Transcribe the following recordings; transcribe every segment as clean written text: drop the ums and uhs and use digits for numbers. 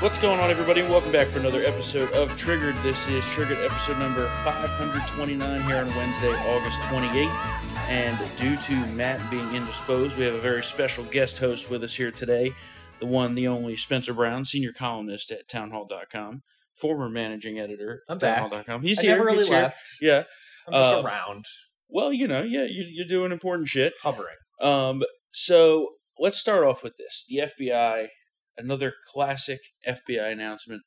What's going on, everybody? Welcome back for another episode of Triggered. This is Triggered episode number 529 here on Wednesday, August 28th. And due to Matt being indisposed, we have a very special guest host with us here today. The one, the only, Spencer Brown, senior columnist at townhall.com, former managing editor at townhall.com. He's here. Never really left. Yeah. I'm just around. Well, you're doing important shit. Hovering. So let's start off with this. The FBI, another classic FBI announcement.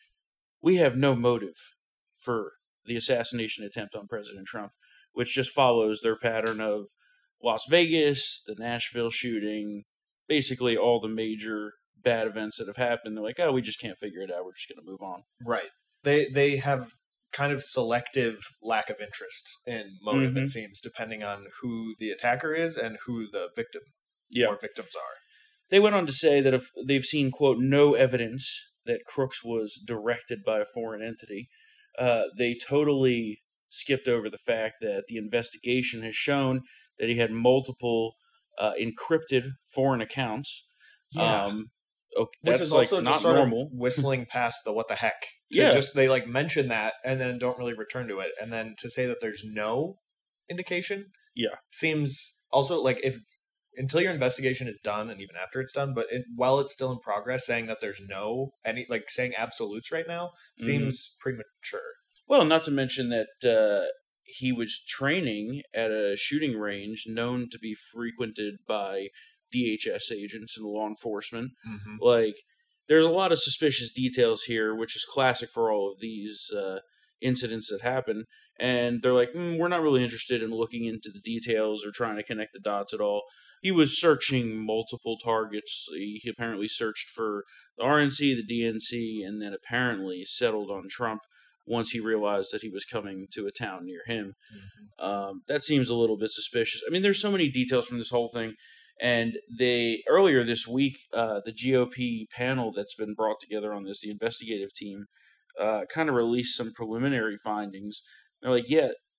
We have no motive for the assassination attempt on President Trump, which just follows their pattern of Las Vegas, the Nashville shooting, basically all the major bad events that have happened. They're like, oh, we just can't figure it out. We're just going to move on. Right. They have kind of selective lack of interest in motive, it seems, depending on who the attacker is and who the victim or victims are. They went on to say that if they've seen, quote, no evidence that Crooks was directed by a foreign entity. They totally skipped over the fact that the investigation has shown that he had multiple encrypted foreign accounts. Yeah. Which is also like just not sort normal. of whistling past the what the heck. They mention that and then don't really return to it. And then to say that there's no indication seems also like until your investigation is done and even after it's done, but while it's still in progress, saying that there's saying absolutes right now seems premature. Well, not to mention that he was training at a shooting range known to be frequented by DHS agents and law enforcement. Like, there's a lot of suspicious details here, which is classic for all of these incidents that happen. And they're like, we're not really interested in looking into the details or trying to connect the dots at all. He was searching multiple targets. He apparently searched for the RNC, the DNC, and then apparently settled on Trump once he realized that he was coming to a town near him. That seems a little bit suspicious. I mean, there's so many details from this whole thing. And earlier this week, the GOP panel that's been brought together on this, the investigative team, kind of released some preliminary findings. They're like,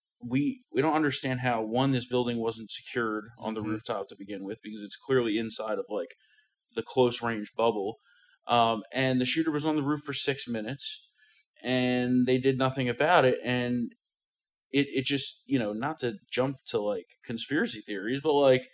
we don't understand how, one, this building wasn't secured on the rooftop to begin with, because it's clearly inside of like the close range bubble. And the shooter was on the roof for 6 minutes and they did nothing about it. And it just, not to jump to like conspiracy theories, but like,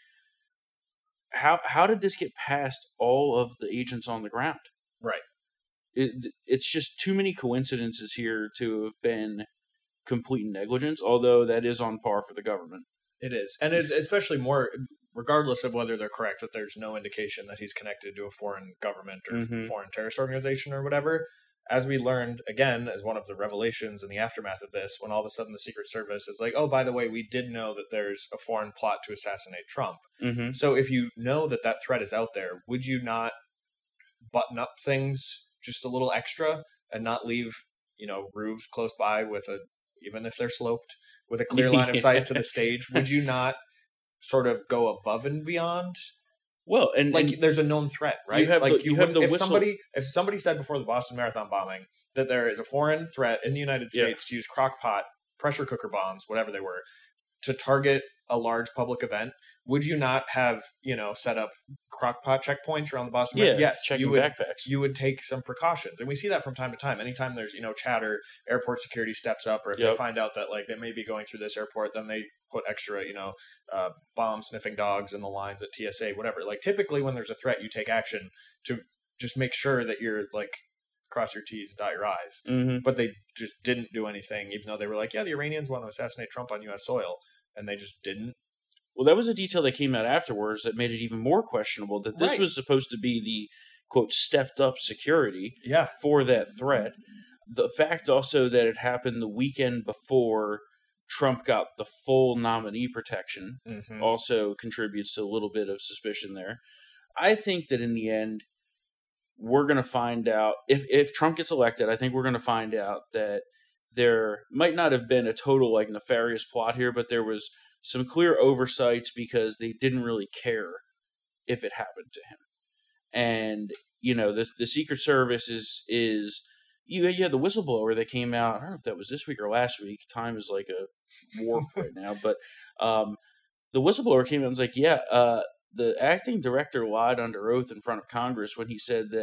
how did this get past all of the agents on the ground? Right. It's just too many coincidences here to have been complete negligence, although that is on par for the government. It is. And it's especially more, regardless of whether they're correct, that there's no indication that he's connected to a foreign government or foreign terrorist organization or whatever. As we learned, again, as one of the revelations in the aftermath of this, when all of a sudden the Secret Service is like, oh, by the way, we did know that there's a foreign plot to assassinate Trump. So if you know that threat is out there, would you not button up things just a little extra and not leave, roofs close by even if they're sloped, with a clear line of sight to the stage? Would you not sort of go above and beyond? Well, and there's a known threat, right? If somebody said before the Boston Marathon bombing that there is a foreign threat in the United States to use crock-pot, pressure cooker bombs, whatever they were, to target a large public event, would you not have, set up crock-pot checkpoints around the Boston Marathon? Yes, checking backpacks. You would take some precautions. And we see that from time to time. Anytime there's, chatter, airport security steps up, or if they find out that, like, they may be going through this airport, then they put extra, bomb-sniffing dogs in the lines at TSA, whatever. Like, typically when there's a threat, you take action to just make sure that you're, like, cross your T's and dot your I's. But they just didn't do anything, even though they were like, the Iranians want to assassinate Trump on U.S. soil. And they just didn't. Well, that was a detail that came out afterwards that made it even more questionable, that this was supposed to be the, quote, stepped-up security for that threat. The fact also that it happened the weekend before Trump got the full nominee protection also contributes to a little bit of suspicion there. I think that in the end, we're going to find out, if Trump gets elected, I think we're going to find out that there might not have been a total like nefarious plot here, but there was some clear oversights because they didn't really care if it happened to him. And, the Secret Service is you had the whistleblower that came out. I don't know if that was this week or last week. Time is like a warp right now. But the whistleblower came out and was like, the acting director lied under oath in front of Congress when he said that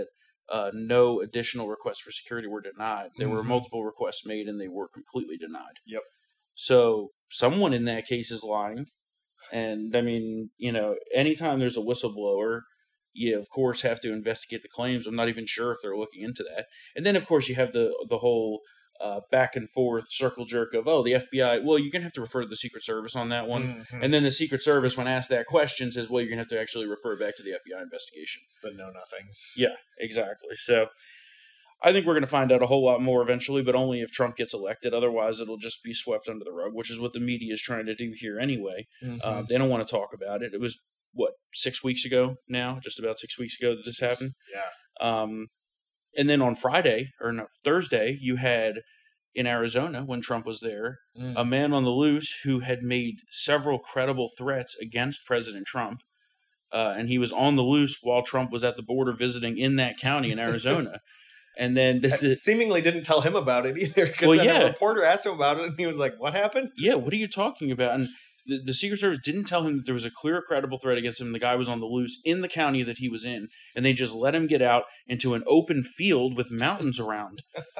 no additional requests for security were denied. There were Mhm. multiple requests made, and they were completely denied. Yep. So someone in that case is lying. And I mean, anytime there's a whistleblower, you of course have to investigate the claims. I'm not even sure if they're looking into that. And then of course you have the whole back and forth circle jerk of, the FBI. Well, you're gonna have to refer to the Secret Service on that one. Mhm. And then the Secret Service, when asked that question, says, well, you're gonna have to actually refer back to the FBI investigation. It's the know nothings. Yeah, exactly. So I think we're going to find out a whole lot more eventually, but only if Trump gets elected. Otherwise, it'll just be swept under the rug, which is what the media is trying to do here anyway. Mm-hmm. They don't want to talk about it. It was, 6 weeks ago now? Just about 6 weeks ago that this happened? Yeah. And then on Thursday, you had in Arizona, when Trump was there, a man on the loose who had made several credible threats against President Trump. And he was on the loose while Trump was at the border visiting in that county in Arizona. And then seemingly didn't tell him about it either, because a reporter asked him about it, and he was like, "What happened?" Yeah, what are you talking about? And the Secret Service didn't tell him that there was a clear, credible threat against him. The guy was on the loose in the county that he was in, and they just let him get out into an open field with mountains around.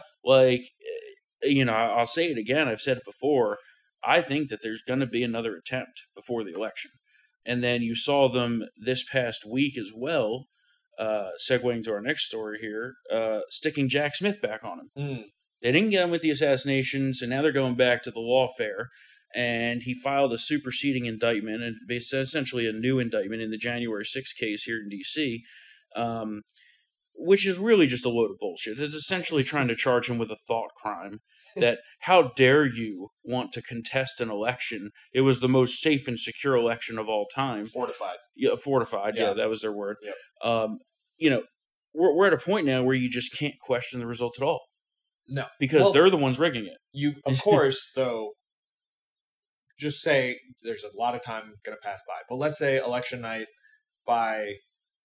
I'll say it again. I've said it before. I think that there's going to be another attempt before the election. And then you saw them this past week as well. Segueing to our next story here, sticking Jack Smith back on him. They didn't get him with the assassination, so now they're going back to the lawfare, and he filed a superseding indictment, and essentially a new indictment in the January 6th case here in D.C., which is really just a load of bullshit. It's essentially trying to charge him with a thought crime, that how dare you want to contest an election? It was the most safe and secure election of all time. Fortified. Yeah, fortified. Yeah, that was their word. Yep. We're at a point now where you just can't question the results at all. No. Because they're the ones rigging it. You, of course, though, just say there's a lot of time going to pass by. But let's say election night by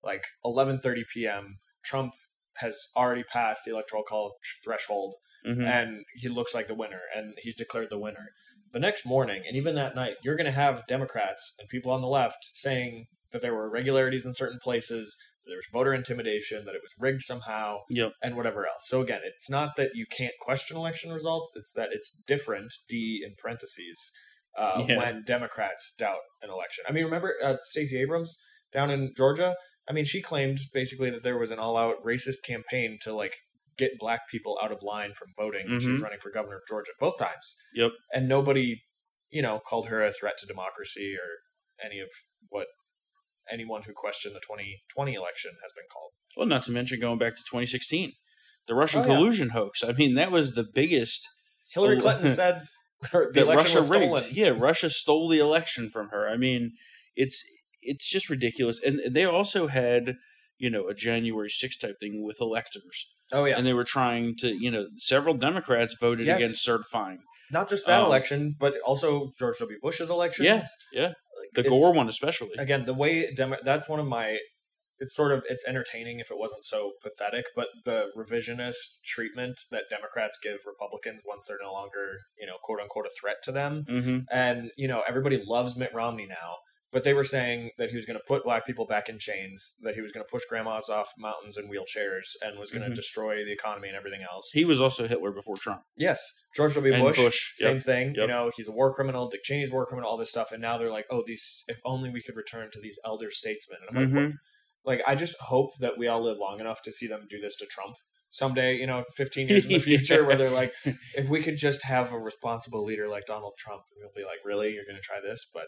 11:30 p.m., Trump has already passed the electoral college threshold, and he looks like the winner, and he's declared the winner. The next morning, and even that night, you're going to have Democrats and people on the left saying that there were irregularities in certain places, that there was voter intimidation, that it was rigged somehow, and whatever else. So again, it's not that you can't question election results, it's that it's different, D in parentheses, when Democrats doubt an election. I mean, remember Stacey Abrams down in Georgia? I mean, she claimed basically that there was an all-out racist campaign to get black people out of line from voting when she was running for governor of Georgia both times. Yep. And nobody, called her a threat to democracy or any of what anyone who questioned the 2020 election has been called. Well, not to mention going back to 2016, the Russian collusion hoax. I mean, that was the biggest. Hillary Clinton said the election was stolen. Yeah, Russia stole the election from her. I mean, it's just ridiculous. And they also had, a January 6th type thing with electors. Oh, yeah. And they were trying to, several Democrats voted against certifying. Not just that election, but also George W. Bush's elections. Yeah. The Gore one especially. Again, the way that's one of my. It's entertaining if it wasn't so pathetic, but the revisionist treatment that Democrats give Republicans once they're no longer, quote unquote, a threat to them. And, everybody loves Mitt Romney now, but they were saying that he was going to put black people back in chains, that he was going to push grandmas off mountains in wheelchairs, and was going to destroy the economy and everything else. He was also Hitler before Trump. Yes. George W. Bush, same thing. Yep. He's a war criminal. Dick Cheney's a war criminal, all this stuff. And now they're like, if only we could return to these elder statesmen. And I'm I just hope that we all live long enough to see them do this to Trump someday, 15 years in the future, where they're like, if we could just have a responsible leader like Donald Trump, we'll be like, really? You're going to try this? But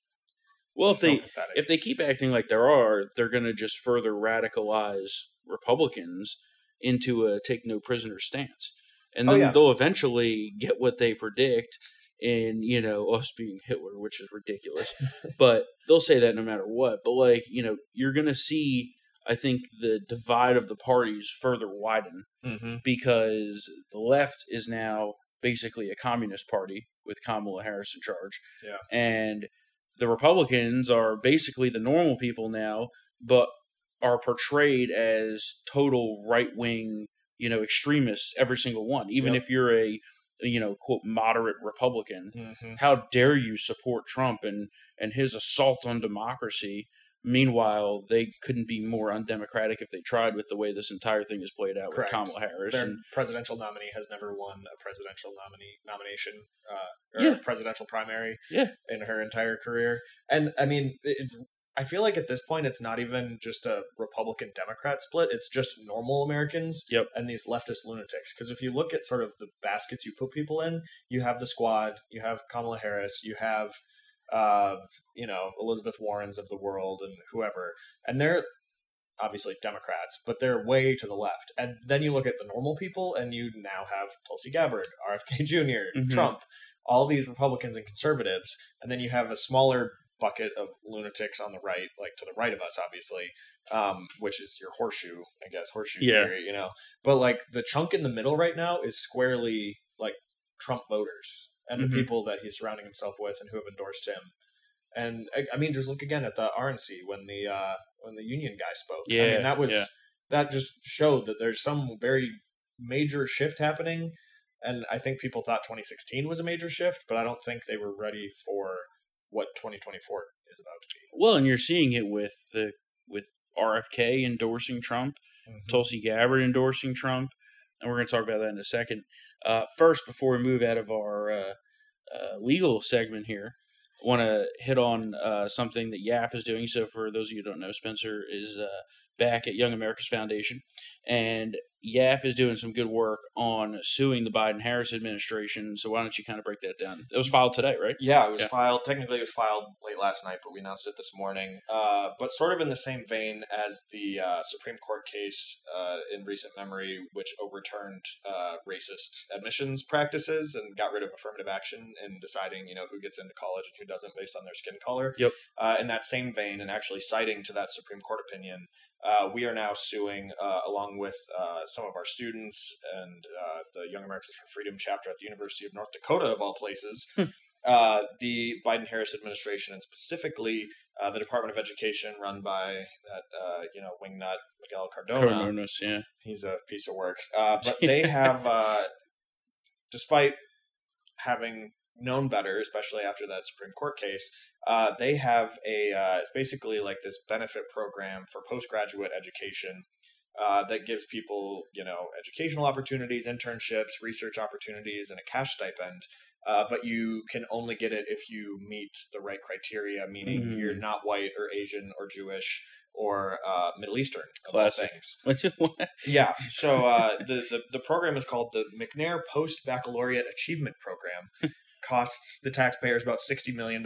if they keep acting like they're going to just further radicalize Republicans into a take no prisoners stance. And then they'll eventually get what they predict in, us being Hitler, which is ridiculous. But they'll say that no matter what. But, you're going to see, I think, the divide of the parties further widen because the left is now basically a communist party with Kamala Harris in charge. Yeah. And the Republicans are basically the normal people now, but are portrayed as total right-wing, extremists, every single one. Even if you're a quote, moderate Republican, how dare you support Trump and his assault on democracy Meanwhile, they couldn't be more undemocratic if they tried with the way this entire thing is played out. Correct. With Kamala Harris. Their presidential nominee has never won a presidential nomination or a presidential primary in her entire career. And I mean, I feel like at this point, it's not even just a Republican-Democrat split. It's just normal Americans and these leftist lunatics. Because if you look at sort of the baskets you put people in, you have the Squad, you have Kamala Harris, you have Elizabeth Warrens of the world and whoever. And they're obviously Democrats, but they're way to the left. And then you look at the normal people, and you now have Tulsi Gabbard, RFK Jr., Trump, all these Republicans and conservatives. And then you have a smaller bucket of lunatics on the right, like to the right of us, obviously, which is your horseshoe theory, But like the chunk in the middle right now is squarely like Trump voters and the people that he's surrounding himself with and who have endorsed him. And I mean, just look again at the RNC when the union guy spoke. I mean, that just showed that there's some very major shift happening. And I think people thought 2016 was a major shift, but I don't think they were ready for what 2024 is about to be. Well, and you're seeing it with RFK endorsing Trump, Tulsi Gabbard endorsing Trump, and we're going to talk about that in a second. First, before we move out of our legal segment here, I want to hit on something that YAF is doing. So for those of you who don't know, Spencer is back at Young America's Foundation, and YAF is doing some good work on suing the Biden-Harris administration. So why don't you kind of break that down? It was filed today, right? Yeah, it was filed. Technically, it was filed late last night, but we announced it this morning. But sort of in the same vein as the Supreme Court case in recent memory, which overturned racist admissions practices and got rid of affirmative action in deciding, who gets into college and who doesn't based on their skin color. Yep. In that same vein, and actually citing to that Supreme Court opinion, we are now suing, along with some of our students and the Young Americans for Freedom chapter at the University of North Dakota, of all places, the Biden-Harris administration, and specifically the Department of Education run by that wingnut Miguel Cardona. He's a piece of work. But they have, despite having known better, especially after that Supreme Court case, they have it's basically like this benefit program for postgraduate education that gives people, educational opportunities, internships, research opportunities, and a cash stipend. But you can only get it if you meet the right criteria, meaning you're not white or Asian or Jewish or Middle Eastern, of all things. Yeah. So the program is called the McNair Post Baccalaureate Achievement Program. Costs the taxpayers about $60 million.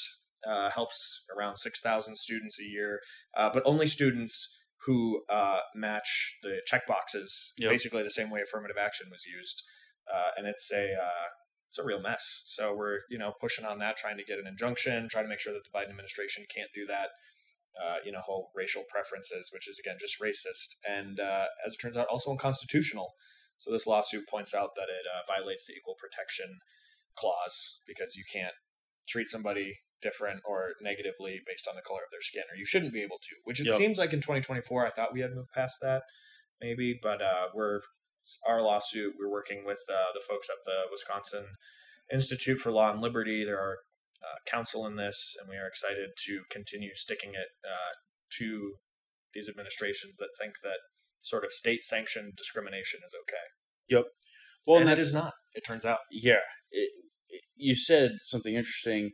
Helps around 6,000 students a year, but only students who match the check boxes, basically the same way affirmative action was used. And it's a real mess. So we're, pushing on that, trying to get an injunction, trying to make sure that the Biden administration can't do that. Whole racial preferences, which is, again, just racist. And as it turns out, also unconstitutional. So this lawsuit points out that it violates the Equal Protection Clause because you can't treat somebody different or negatively based on the color of their skin, or you shouldn't be able to, which it seems like in 2024, I thought we had moved past that maybe, but our lawsuit, we're working with the folks at the Wisconsin Institute for Law and Liberty. They're our counsel in this, and we are excited to continue sticking it to these administrations that think that sort of state-sanctioned discrimination is okay. Yep. Well, and that is not, it turns out. Yeah. You said something interesting.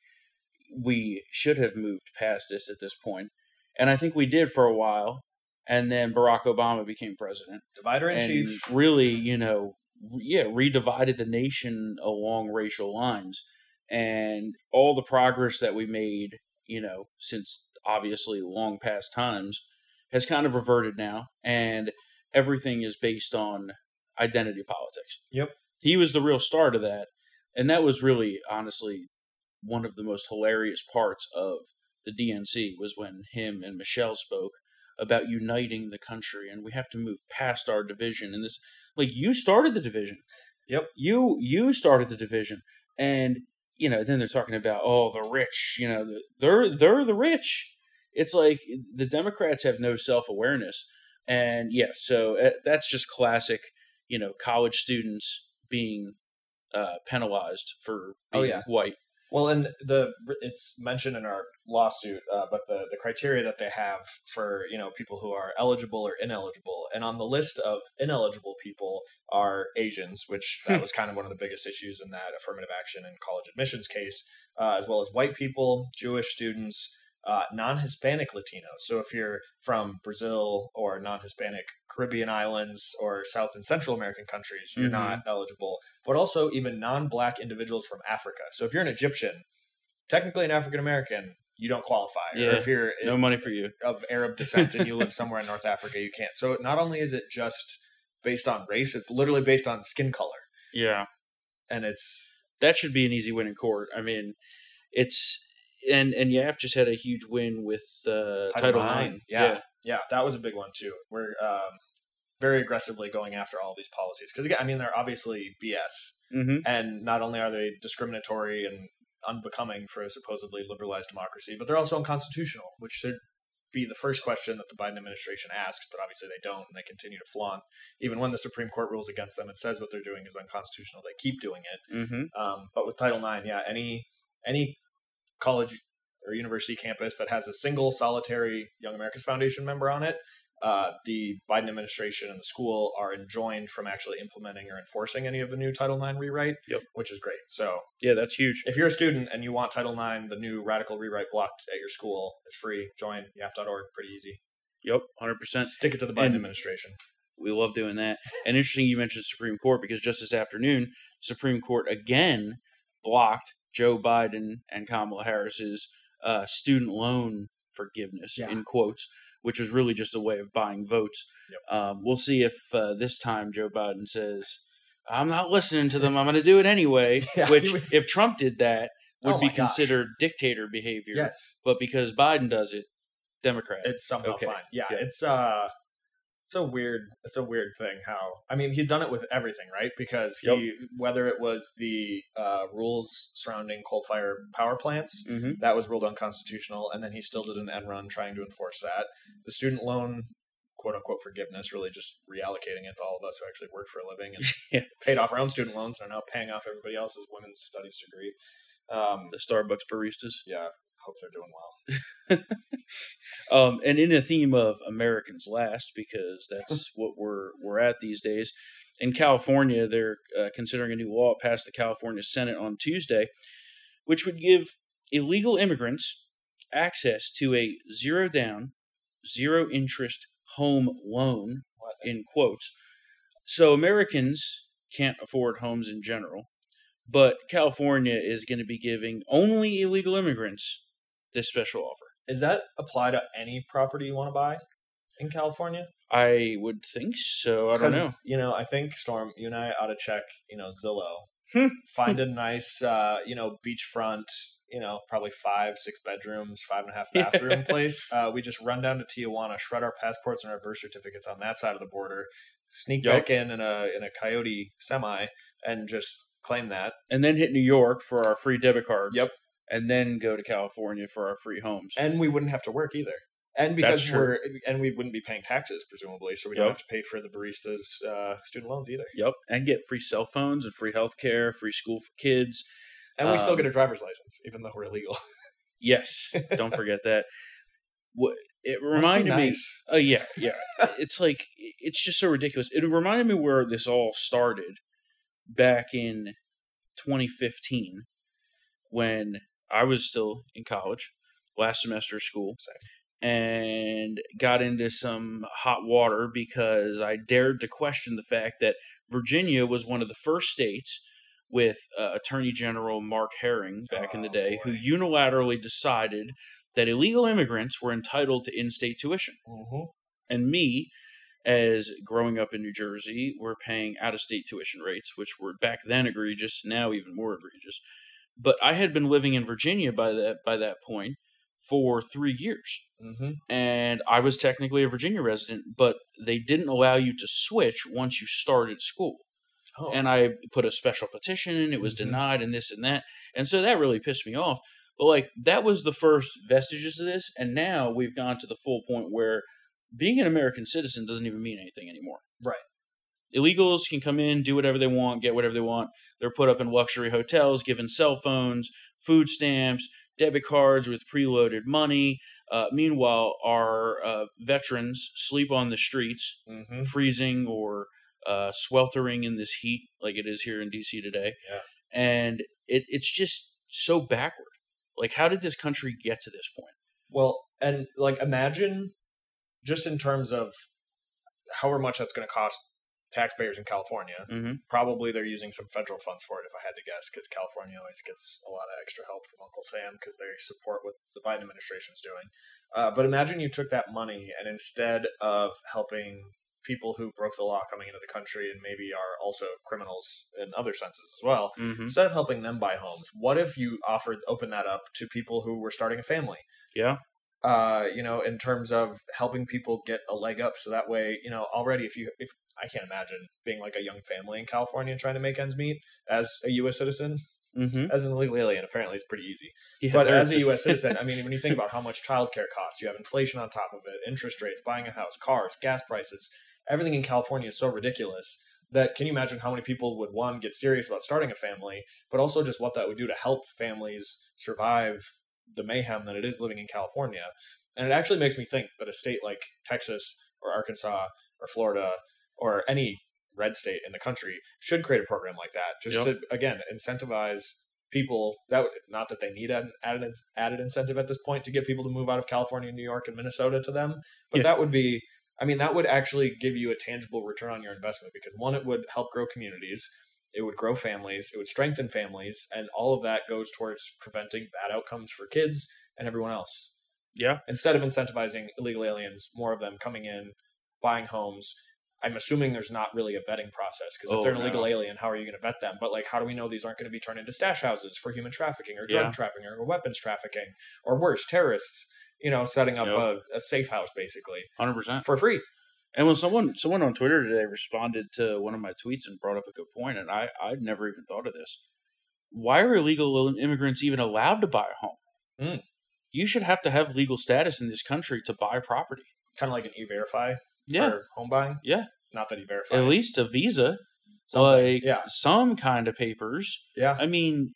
We should have moved past this at this point. And I think we did for a while. And then Barack Obama became president. Divider in chief. Really, redivided the nation along racial lines. And all the progress that we made, since obviously long past times, has kind of reverted now. And everything is based on identity politics. Yep. He was the real start of that. And that was really, honestly, one of the most hilarious parts of the DNC was when him and Michelle spoke about uniting the country, and we have to move past our division. And this, you started the division. Yep. You started the division. And, then they're talking about, the rich, they're the rich. It's like the Democrats have no self-awareness. And so that's just classic, college students being penalized for being white. Well, and it's mentioned in our lawsuit, but the criteria that they have for people who are eligible or ineligible, and on the list of ineligible people are Asians, which that was kind of one of the biggest issues in that affirmative action and college admissions case, as well as white people, Jewish students, non-Hispanic Latinos. So if you're from Brazil or non-Hispanic Caribbean islands or South and Central American countries, you're not eligible. But also even non-Black individuals from Africa. So if you're an Egyptian, technically an African American, you don't qualify. Yeah, or if you're no money for you. Of Arab descent and you live somewhere in North Africa, you can't. So not only is it just based on race, it's literally based on skin color. Yeah. And that should be an easy win in court. I mean, it's and YAF just had a huge win with Title IX. Yeah, that was a big one too. We're very aggressively going after all these policies because, again, I mean, they're obviously BS, and not only are they discriminatory and unbecoming for a supposedly liberalized democracy, but they're also unconstitutional, which should be the first question that the Biden administration asks, but obviously they don't, and they continue to flaunt. Even when the Supreme Court rules against them, it says what they're doing is unconstitutional. They keep doing it. But with Title IX, any college or university campus that has a single solitary Young Americans Foundation member on it, the Biden administration and the school are enjoined from actually implementing or enforcing any of the new Title IX rewrite, which is great. So yeah, that's huge. If you're a student and you want Title IX, the new radical rewrite blocked at your school, it's free. Join YAF.org. Pretty easy. Yep, 100%. Stick it to the Biden administration. We love doing that. And interesting you mentioned Supreme Court, because just this afternoon, Supreme Court again blocked Joe Biden and Kamala Harris's student loan forgiveness, in quotes, which was really just a way of buying votes. We'll see if this time Joe Biden says, I'm not listening to them, I'm going to do it anyway, which if Trump did that would be considered dictator behavior. Yes. But because Biden does it, Democrat. It's somehow fine. Yeah, it's a weird thing how, I mean, he's done it with everything, right? Because whether it was the rules surrounding coal-fired power plants, that was ruled unconstitutional, and then he still did an end run trying to enforce that. The student loan, quote-unquote, forgiveness, really just reallocating it to all of us who actually work for a living and paid off our own student loans and are now paying off everybody else's women's studies degree. The Starbucks baristas. Yeah. Hope they're doing well. And in the theme of Americans last, because that's what we're at these days, in California, they're considering a new law passed the California Senate on Tuesday, which would give illegal immigrants access to a zero-down, zero-interest home loan, in quotes. So Americans can't afford homes in general, but California is going to be giving only illegal immigrants this special offer. Does that apply to any property you want to buy in California? I would think so. I don't know. I think, Storm, you and I ought to check, Zillow. Find a nice, beachfront, probably 5-6 bedrooms, 5.5 bathroom place. We just run down to Tijuana, shred our passports and our birth certificates on that side of the border, sneak back in a Coyote semi, and just claim that. And then hit New York for our free debit cards. Yep. And then go to California for our free homes. And we wouldn't have to work either. And because we wouldn't be paying taxes, presumably, so we don't have to pay for the baristas' student loans either. Yep. And get free cell phones and free healthcare, free school for kids. And we still get a driver's license, even though we're illegal. Yes. Don't forget that. It reminded me. Yeah. It's like, it's just so ridiculous. It reminded me where this all started back in 2015 when I was still in college, last semester of school, and got into some hot water because I dared to question the fact that Virginia was one of the first states with Attorney General Mark Herring back in the day, who unilaterally decided that illegal immigrants were entitled to in-state tuition. And me, as growing up in New Jersey, were paying out-of-state tuition rates, which were back then egregious, now even more egregious. But I had been living in Virginia by that point for 3 years. And I was technically a Virginia resident, but they didn't allow you to switch once you started school. And I put a special petition in, it was denied, and this and that. And so that really pissed me off. But that was the first vestiges of this, and now we've gone to the full point where being an American citizen doesn't even mean anything anymore. Right. Illegals can come in, do whatever they want, get whatever they want. They're put up in luxury hotels, given cell phones, food stamps, debit cards with preloaded money. Meanwhile, our veterans sleep on the streets, freezing or sweltering in this heat like it is here in DC today. Yeah. And it's just so backward. Like, how did this country get to this point? Well, and like, imagine just in terms of however much that's going to cost taxpayers in California. Probably they're using some federal funds for it, if I had to guess, because California always gets a lot of extra help from Uncle Sam because they support what the Biden administration's doing. But imagine you took that money and instead of helping people who broke the law coming into the country and maybe are also criminals in other senses as well, instead of helping them buy homes, what if you open that up to people who were starting a family? Yeah. In terms of helping people get a leg up, so that way, already if I can't imagine being like a young family in California trying to make ends meet as a U.S. citizen. As an illegal alien, apparently it's pretty easy. Yeah, but as a U.S. citizen, I mean, when you think about how much childcare costs, you have inflation on top of it, interest rates, buying a house, cars, gas prices, everything in California is so ridiculous that can you imagine how many people would, one, get serious about starting a family, but also just what that would do to help families survive the mayhem that it is living in California. And it actually makes me think that a state like Texas or Arkansas or Florida or any red state in the country should create a program like that, just to, again, incentivize people. Not that they need an added incentive at this point to get people to move out of California, New York, and Minnesota to them, but that would be, that would actually give you a tangible return on your investment, because one, it would help grow communities, it would grow families, it would strengthen families, and all of that goes towards preventing bad outcomes for kids and everyone else. Yeah. Instead of incentivizing illegal aliens, more of them coming in, buying homes. I'm assuming there's not really a vetting process, because if they're an illegal alien, how are you going to vet them? But how do we know these aren't going to be turned into stash houses for human trafficking or drug trafficking or weapons trafficking or worse, terrorists, setting up a safe house basically 100% for free. And when someone on Twitter today responded to one of my tweets and brought up a good point, and I'd never even thought of this. Why are illegal immigrants even allowed to buy a home? You should have to have legal status in this country to buy property. Kind of like an E-Verify for home buying? Yeah. Not that E-Verify. At least a visa. Something. Some kind of papers. Yeah. I mean,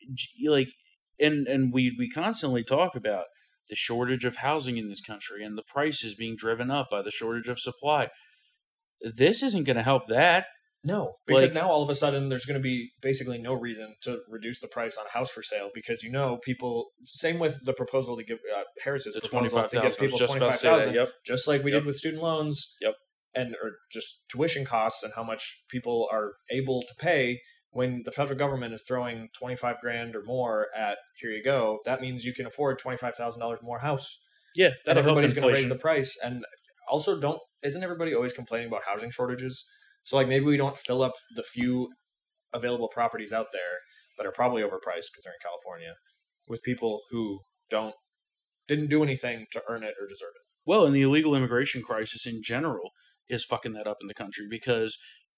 and we constantly talk about the shortage of housing in this country and the prices being driven up by the shortage of supply. This isn't going to help that. No, because now all of a sudden there's going to be basically no reason to reduce the price on a house for sale, because people. Same with the proposal to give Harris's proposal to give people $25,000, just like we did with student loans. Or just tuition costs and how much people are able to pay. When the federal government is throwing $25,000 or more at here you go, that means you can afford $25,000 more house. Yeah, and everybody's going to raise the price. And also, isn't everybody always complaining about housing shortages? So maybe we don't fill up the few available properties out there that are probably overpriced because they're in California with people who didn't do anything to earn it or deserve it. Well, and the illegal immigration crisis in general is fucking that up in the country, because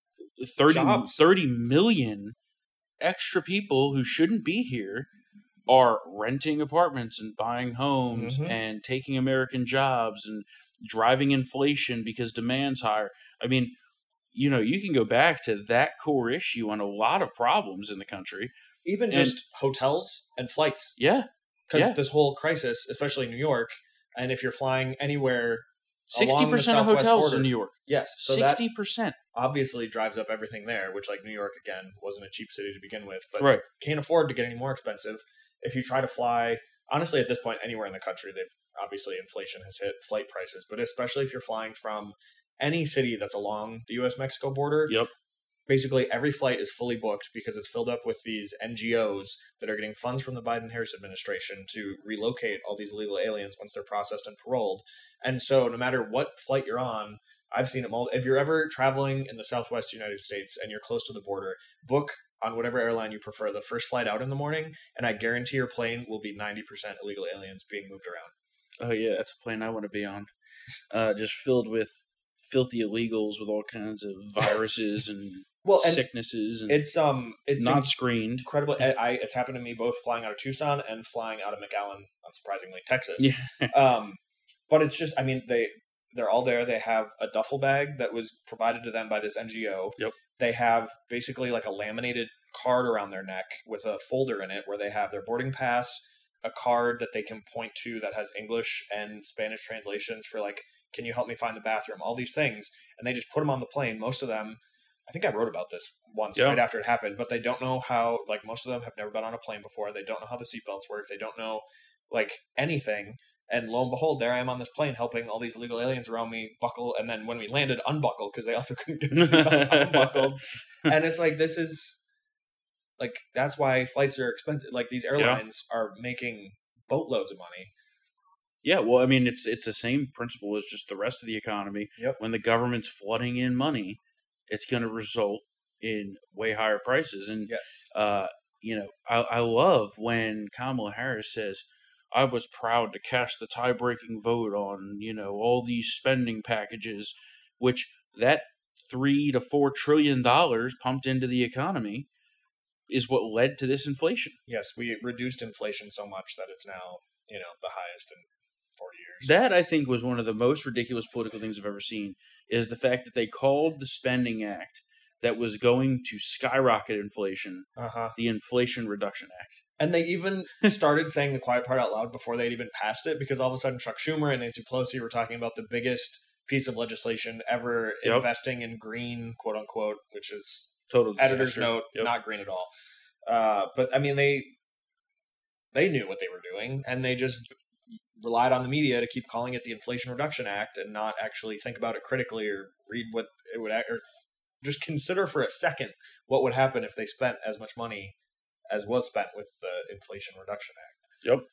30 million extra people who shouldn't be here are renting apartments and buying homes and taking American jobs and driving inflation because demand's higher. I mean, you can go back to that core issue on a lot of problems in the country. Even just hotels and flights. Yeah. Because this whole crisis, especially in New York, and if you're flying anywhere 60% of hotels in New York. Yes. So 60%. Obviously drives up everything there, which New York, again, wasn't a cheap city to begin with, but can't afford to get any more expensive. If you try to fly, honestly, at this point, anywhere in the country, obviously inflation has hit flight prices, but especially if you're flying from any city that's along the U.S.-Mexico border, basically every flight is fully booked because it's filled up with these NGOs that are getting funds from the Biden-Harris administration to relocate all these illegal aliens once they're processed and paroled. And so no matter what flight you're on, I've seen it. If you're ever traveling in the Southwest United States and you're close to the border, book on whatever airline you prefer the first flight out in the morning, and I guarantee your plane will be 90% illegal aliens being moved around. Oh yeah, that's a plane I want to be on. Just filled with filthy illegals with all kinds of viruses and sicknesses. And it's not screened. Incredible. It's happened to me both flying out of Tucson and flying out of McAllen, unsurprisingly, Texas. Yeah. But it's just, they're all there. They have a duffel bag that was provided to them by this NGO. Yep. They have basically a laminated card around their neck with a folder in it where they have their boarding pass, a card that they can point to that has English and Spanish translations for like, can you help me find the bathroom? All these things. And they just put them on the plane. Most of them, I think I wrote about this once right after it happened, but they don't know how, like most of them have never been on a plane before. They don't know how the seatbelts work. They don't know like anything. And lo and behold, there I am on this plane helping all these illegal aliens around me buckle. And then when we landed, unbuckle because they also couldn't get the seatbelts unbuckled. And it's like, this is like, that's why flights are expensive. Like these airlines are making boatloads of money. Yeah, well, I mean, it's the same principle as just the rest of the economy. Yep. When the government's flooding in money, it's going to result in way higher prices. And, you know, I love when Kamala Harris says, I was proud to cast the tie-breaking vote on, you know, all these spending packages, which that $3 to $4 trillion pumped into the economy is what led to this inflation. Yes, we reduced inflation so much that it's now, you know, the highest in 40 years. That, I think, was one of the most ridiculous political things I've ever seen, is the fact that they called the Spending Act that was going to skyrocket inflation the Inflation Reduction Act. And they even started saying the quiet part out loud before they'd even passed it, because all of a sudden Chuck Schumer and Nancy Pelosi were talking about the biggest piece of legislation ever investing in green, quote unquote, which is total editor's note, not green at all. But I mean, they knew what they were doing, and they just relied on the media to keep calling it the Inflation Reduction Act and not actually think about it critically or read what it would, or just consider for a second what would happen if they spent as much money as was spent with the Inflation Reduction Act. Yep.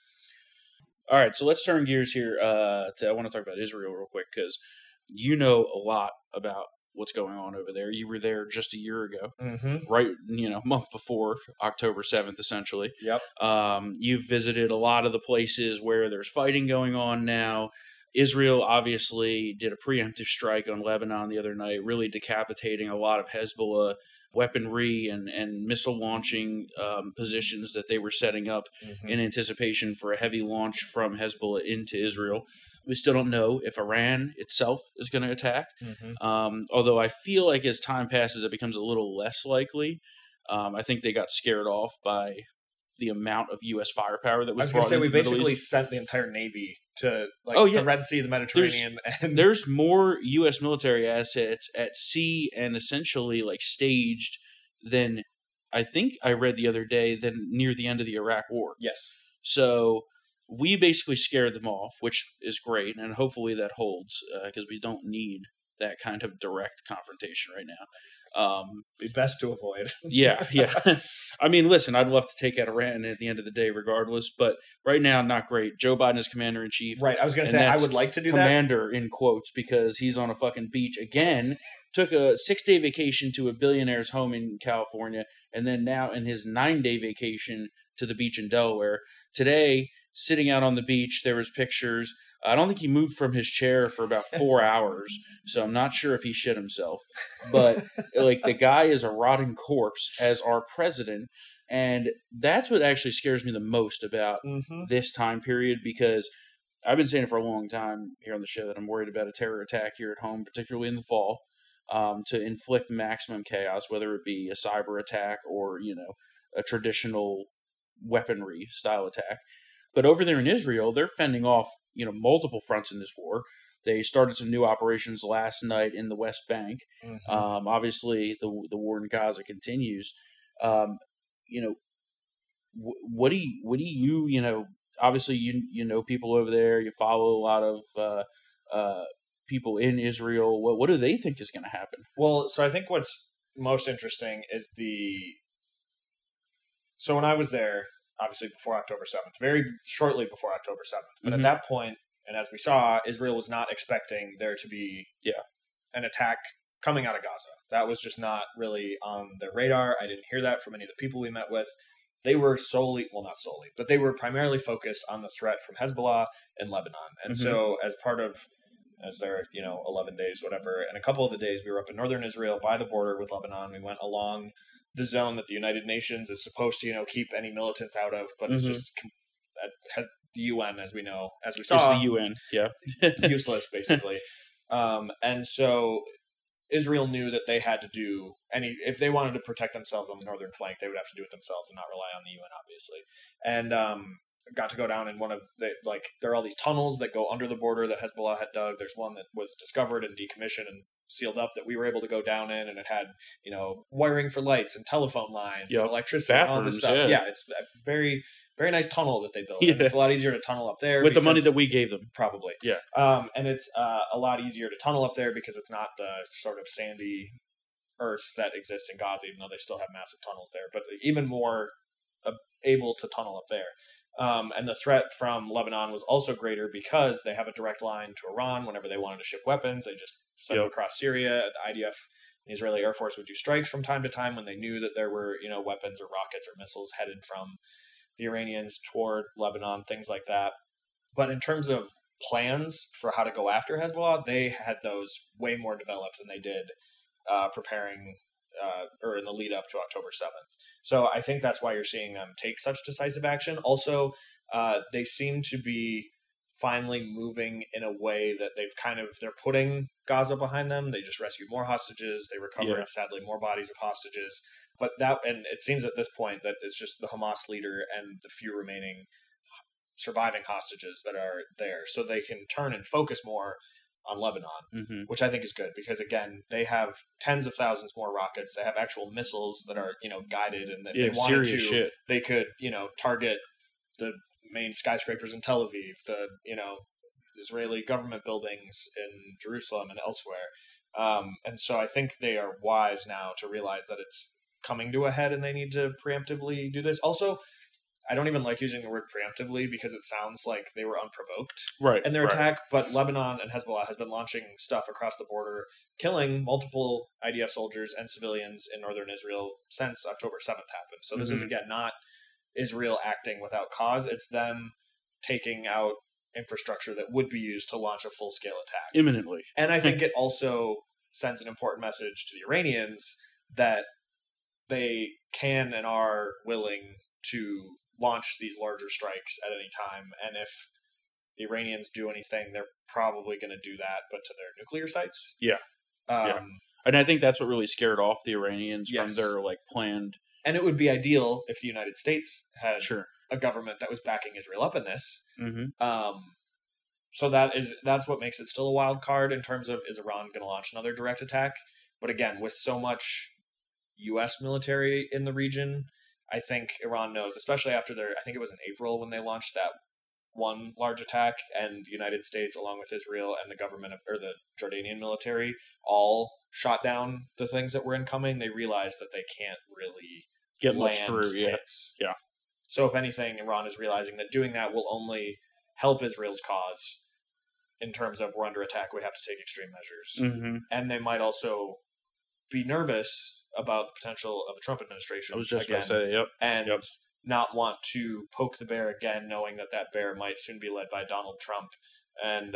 All right, so let's turn gears here. I want to talk about Israel real quick, because you know a lot about what's going on over there. You were there just a year ago, right? You know, a month before October 7th, essentially. Yep. You've visited a lot of the places where there's fighting going on now. Israel obviously did a preemptive strike on Lebanon the other night, really decapitating a lot of Hezbollah weaponry and missile launching positions that they were setting up in anticipation for a heavy launch from Hezbollah into Israel. We still don't know if Iran itself is going to attack, although I feel like as time passes, it becomes a little less likely. I think they got scared off by the amount of U.S. firepower that was. I was going to say, we basically sent the entire Navy to the Red Sea, the Mediterranean. There's more U.S. military assets at sea and essentially like staged than, I think I read the other day, than near the end of the Iraq War. Yes. So we basically scared them off, which is great, and hopefully that holds, because we don't need that kind of direct confrontation right now. Be best to avoid. yeah. I mean, listen, I'd love to take out Iran at the end of the day regardless, but right now, not great. Joe Biden is commander-in-chief. Right, I was going to say, I would like to do commander, in quotes, because he's on a fucking beach again, took a 6-day vacation to a billionaire's home in California, and then now in his 9-day vacation to the beach in Delaware. Today, sitting out on the beach, there was pictures. I don't think he moved from his chair for about 4 hours, so I'm not sure if he shit himself. But like, the guy is a rotting corpse as our president, and that's what actually scares me the most about this time period, because I've been saying it for a long time here on the show that I'm worried about a terror attack here at home, particularly in the fall, to inflict maximum chaos, whether it be a cyber attack or, you know, a traditional weaponry style attack. But over there in Israel, they're fending off, you know, multiple fronts in this war. They started some new operations last night in the West Bank. Obviously, the war in Gaza continues. You know, what do you you know? Obviously, you know people over there. You follow a lot of people in Israel. What do they think is going to happen? Well, so I think what's most interesting is so when I was there, obviously before October 7th, very shortly before October 7th. But at that point, and as we saw, Israel was not expecting there to be an attack coming out of Gaza. That was just not really on their radar. I didn't hear that from any of the people we met with. They were not solely, but they were primarily focused on the threat from Hezbollah in Lebanon. And so as there, 11 days, whatever, and a couple of the days we were up in northern Israel by the border with Lebanon. We went along the zone that the United Nations is supposed to, keep any militants out of, but it's just has the UN, as we know, as we saw. It's the UN, yeah. Useless, basically. And so Israel knew that they had to do if they wanted to protect themselves on the northern flank, they would have to do it themselves and not rely on the UN, obviously. And got to go down in one of the, like, there are all these tunnels that go under the border that Hezbollah had dug. There's one that was discovered and decommissioned and sealed up that we were able to go down in, and it had, you know, wiring for lights and telephone lines and electricity and all this stuff. Yeah, it's a very, very nice tunnel that they built. And it's a lot easier to tunnel up there. With the money that we gave them. Probably. Yeah. And it's a lot easier to tunnel up there because it's not the sort of sandy earth that exists in Gaza, even though they still have massive tunnels there, but even more able to tunnel up there. And the threat from Lebanon was also greater because they have a direct line to Iran. Whenever they wanted to ship weapons, they just sent them across Syria. The IDF, the Israeli Air Force, would do strikes from time to time when they knew that there were, you know, weapons or rockets or missiles headed from the Iranians toward Lebanon, things like that. But in terms of plans for how to go after Hezbollah, they had those way more developed than they did preparing or in the lead up to October 7th. So I think that's why you're seeing them take such decisive action. Also, they seem to be finally moving in a way that they're putting Gaza behind them. They just rescued more hostages. They recovered, sadly, more bodies of hostages. But and it seems at this point that it's just the Hamas leader and the few remaining surviving hostages that are there. So they can turn and focus more on Lebanon, which I think is good because, again, they have tens of thousands more rockets. They have actual missiles that are, you know, guided, and if they wanted to, they could, you know, target the main skyscrapers in Tel Aviv, the, you know, Israeli government buildings in Jerusalem and elsewhere. And so I think they are wise now to realize that it's coming to a head and they need to preemptively do this. Also, I don't even like using the word preemptively because it sounds like they were unprovoked in their attack, but Lebanon and Hezbollah has been launching stuff across the border, killing multiple IDF soldiers and civilians in northern Israel since October 7th happened. So this is, again, not Israel acting without cause. It's them taking out infrastructure that would be used to launch a full-scale attack. Imminently. And I think it also sends an important message to the Iranians that they can and are willing to launch these larger strikes at any time, and if the Iranians do anything, they're probably going to do that, but to their nuclear sites. And I think that's what really scared off the Iranians from their like planned. And it would be ideal if the United States had a government that was backing Israel up in this. So that's what makes it still a wild card in terms of, is Iran going to launch another direct attack? But again, with so much U.S. military in the region, I think Iran knows, especially after I think it was in April when they launched that one large attack, and the United States, along with Israel and the government or the Jordanian military, all shot down the things that were incoming. They realized that they can't really get much through hits. So if anything, Iran is realizing that doing that will only help Israel's cause in terms of, we're under attack, we have to take extreme measures. And they might also be nervous about the potential of a Trump administration. I was just going to say, and not want to poke the bear again, knowing that bear might soon be led by Donald Trump, and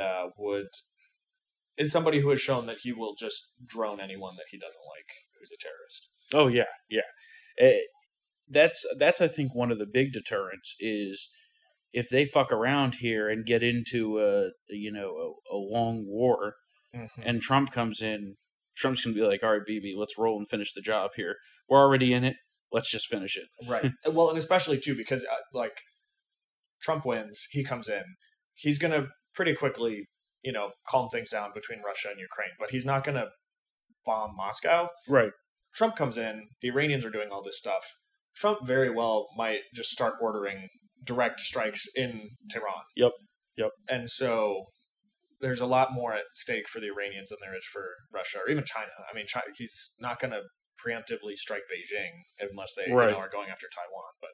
is somebody who has shown that he will just drone anyone that he doesn't like who's a terrorist. Oh yeah. That's I think one of the big deterrents is if they fuck around here and get into a long war, and Trump comes in. Trump's going to be like, all right, BB, let's roll and finish the job here. We're already in it. Let's just finish it. Right. Well, and especially, too, because, Trump wins, he comes in. He's going to pretty quickly, calm things down between Russia and Ukraine, but he's not going to bomb Moscow. Right. Trump comes in. The Iranians are doing all this stuff. Trump very well might just start ordering direct strikes in Tehran. Yep. And so there's a lot more at stake for the Iranians than there is for Russia or even China. I mean, he's not going to preemptively strike Beijing unless they are going after Taiwan. But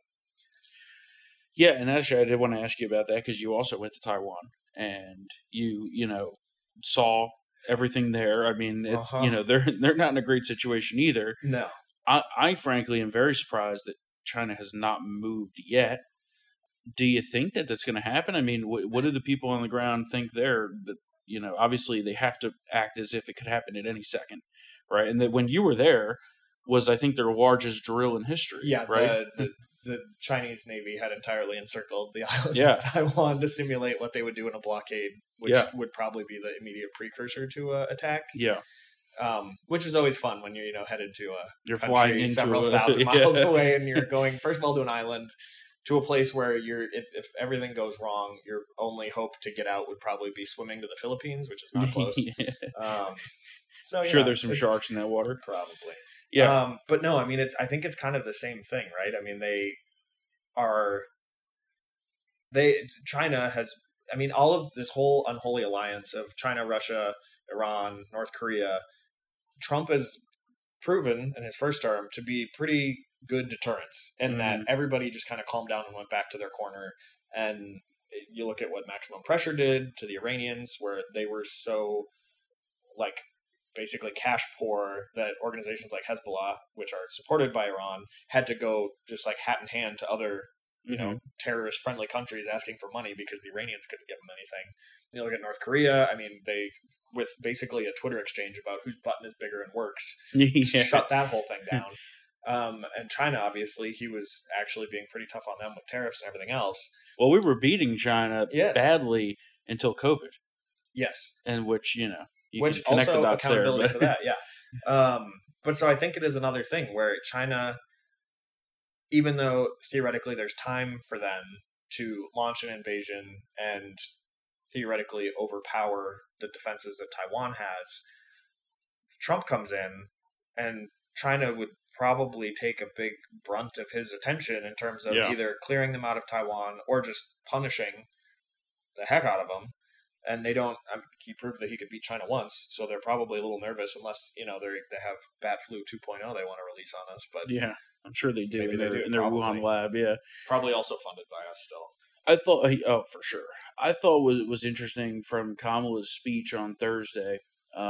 yeah, and actually, I did want to ask you about that because you also went to Taiwan and you saw everything there. I mean, it's they're not in a great situation either. No, I frankly am very surprised that China has not moved yet. Do you think that that's going to happen? I mean, what do the people on the ground think there? That obviously they have to act as if it could happen at any second, right? And that when you were there was, I think, their largest drill in history. Yeah, right. The Chinese Navy had entirely encircled the island of Taiwan to simulate what they would do in a blockade, which would probably be the immediate precursor to an attack. Yeah. Which is always fun when you're headed to you're country flying into several thousand miles away, and you're going first of all to an island, to a place where if everything goes wrong, your only hope to get out would probably be swimming to the Philippines, which is not close. So sure, there's some sharks in that water, probably. Yeah, but no, I mean, I think it's kind of the same thing, right? I mean, China has, I mean, all of this whole unholy alliance of China, Russia, Iran, North Korea. Trump has proven in his first term to be pretty good deterrents, and that everybody just kind of calmed down and went back to their corner. And you look at what maximum pressure did to the Iranians, where they were so like basically cash poor that organizations like Hezbollah, which are supported by Iran, had to go just like hat in hand to other terrorist friendly countries asking for money because the Iranians couldn't give them anything. You look at North Korea, I mean, they, with basically a Twitter exchange about whose button is bigger and works, shut that whole thing down. And China, obviously, he was actually being pretty tough on them with tariffs and everything else. Well, we were beating China badly until COVID. Yes. And which, you which can connect also the dots accountability there, for that, yeah. But so I think it is another thing where China, even though theoretically there's time for them to launch an invasion and theoretically overpower the defenses that Taiwan has, Trump comes in and China would probably take a big brunt of his attention in terms of either clearing them out of Taiwan or just punishing the heck out of them. And they don't. He proved that he could beat China once, so they're probably a little nervous, unless they have Bat Flu 2.0 they want to release on us. But yeah, I'm sure they do. Maybe in their Wuhan lab. Yeah, probably also funded by us still. I thought, for sure. I thought was interesting from Kamala's speech on Thursday,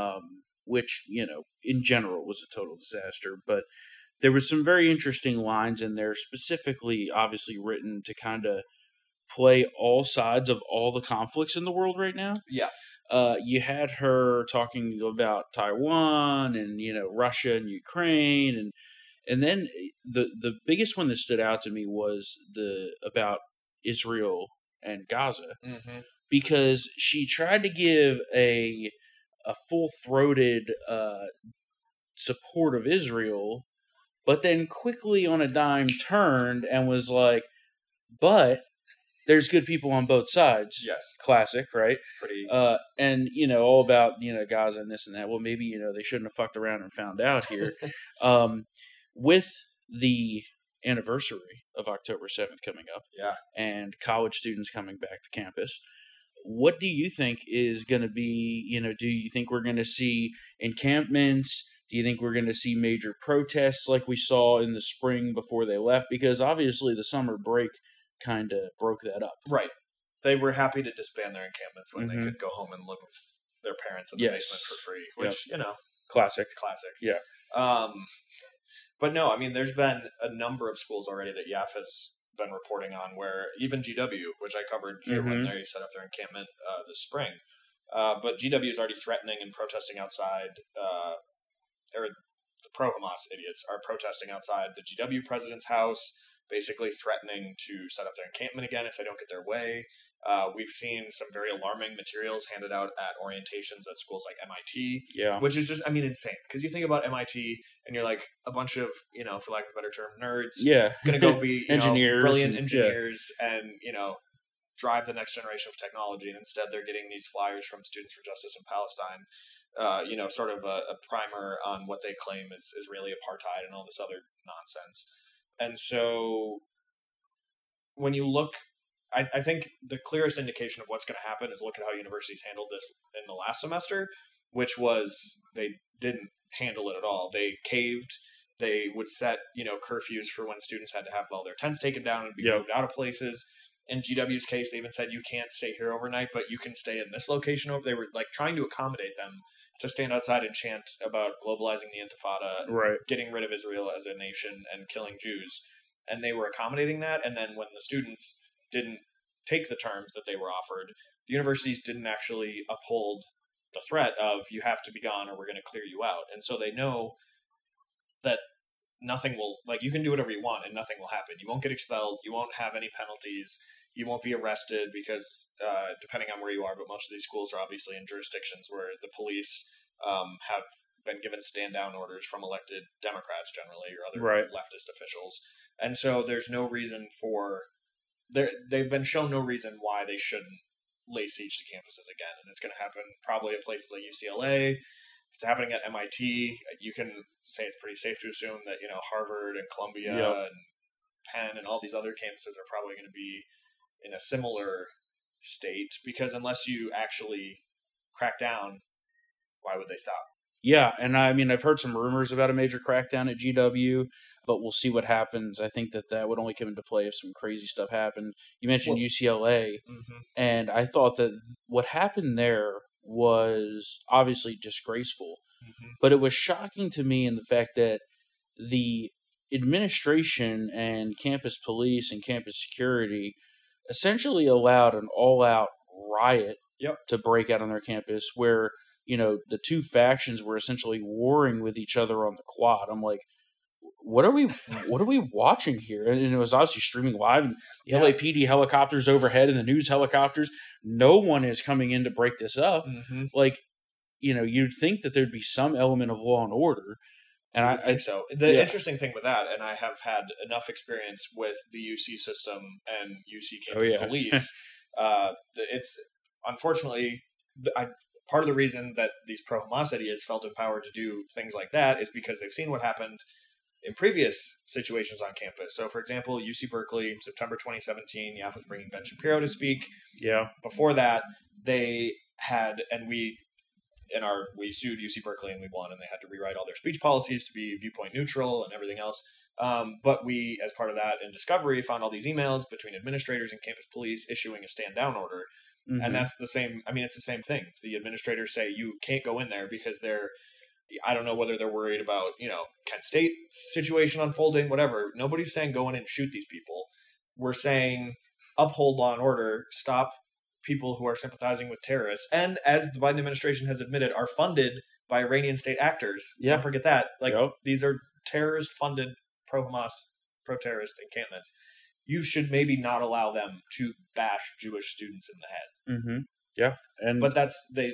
which in general was a total disaster, but there was some very interesting lines in there, specifically, obviously written to kind of play all sides of all the conflicts in the world right now. Yeah. You had her talking about Taiwan and, Russia and Ukraine. And then the biggest one that stood out to me was about Israel and Gaza. Mm-hmm. Because she tried to give a full-throated support of Israel, but then quickly on a dime turned and was like, but there's good people on both sides. Yes. Classic, right? Pretty. And, all about, Gaza and this and that. Well, maybe, they shouldn't have fucked around and found out here. With the anniversary of October 7th coming up. Yeah. And college students coming back to campus. What do you think is going to be, do you think we're going to see encampments? Do you think we're going to see major protests like we saw in the spring before they left? Because obviously the summer break kind of broke that up. Right. They were happy to disband their encampments when they could go home and live with their parents in the basement for free, which, Classic. Yeah. But no, I mean, there's been a number of schools already that YAF has been reporting on where even GW, which I covered here when they set up their encampment this spring, but GW is already threatening and protesting outside, or the pro-Hamas idiots are protesting outside the GW president's house, basically threatening to set up their encampment again if they don't get their way. We've seen some very alarming materials handed out at orientations at schools like MIT, which is just, insane. Because you think about MIT and you're like a bunch of, for lack of a better term, nerds, going to go be engineers, brilliant engineers and, drive the next generation of technology. And instead they're getting these flyers from Students for Justice in Palestine, sort of a primer on what they claim is Israeli apartheid and all this other nonsense. And so when you look, I think the clearest indication of what's going to happen is look at how universities handled this in the last semester, which was they didn't handle it at all. They caved. They would set, curfews for when students had to have all their tents taken down and be moved out of places. In GW's case, they even said you can't stay here overnight, but you can stay in this location. They were like trying to accommodate them to stand outside and chant about globalizing the Intifada, getting rid of Israel as a nation and killing Jews. And they were accommodating that. And then when the students didn't take the terms that they were offered, the universities didn't actually uphold the threat of you have to be gone or we're going to clear you out. And so they know that nothing will, you can do whatever you want and nothing will happen. You won't get expelled. You won't have any penalties. You won't be arrested because depending on where you are, but most of these schools are obviously in jurisdictions where the police have been given stand-down orders from elected Democrats generally or other leftist officials. And so there's no reason for they've been shown no reason why they shouldn't lay siege to campuses again, and it's going to happen probably at places like UCLA. It's happening at MIT. You can say it's pretty safe to assume that Harvard and Columbia and Penn and all these other campuses are probably going to be in a similar state, because unless you actually crack down, why would they stop? Yeah, and I mean, I've heard some rumors about a major crackdown at GW, but we'll see what happens. I think that would only come into play if some crazy stuff happened. You mentioned UCLA, and I thought that what happened there was obviously disgraceful, but it was shocking to me in the fact that the administration and campus police and campus security essentially allowed an all-out riot to break out on their campus where the two factions were essentially warring with each other on the quad. I'm like, what are we watching here? And it was obviously streaming live, and the LAPD helicopters overhead and the news helicopters. No one is coming in to break this up. Like, you'd think that there'd be some element of law and order. And I think so. The interesting thing with that, and I have had enough experience with the UC system and UC campus police, it's unfortunately, part of the reason that these pro-Hamas idiots felt empowered to do things like that is because they've seen what happened in previous situations on campus. So, for example, UC Berkeley, September 2017, YAF was bringing Ben Shapiro to speak. Yeah. Before that, they had, and we sued UC Berkeley and we won, and they had to rewrite all their speech policies to be viewpoint neutral and everything else. But we, as part of that in discovery, found all these emails between administrators and campus police issuing a stand down order. And that's the same. I mean, it's the same thing. The administrators say you can't go in there because I don't know whether they're worried about, Kent State situation unfolding, whatever. Nobody's saying go in and shoot these people. We're saying uphold law and order, stop people who are sympathizing with terrorists, and as the Biden administration has admitted, are funded by Iranian state actors. Yeah. Don't forget that. These are terrorist-funded pro-Hamas, pro-terrorist encampments. You should maybe not allow them to bash Jewish students in the head. Yeah, but that's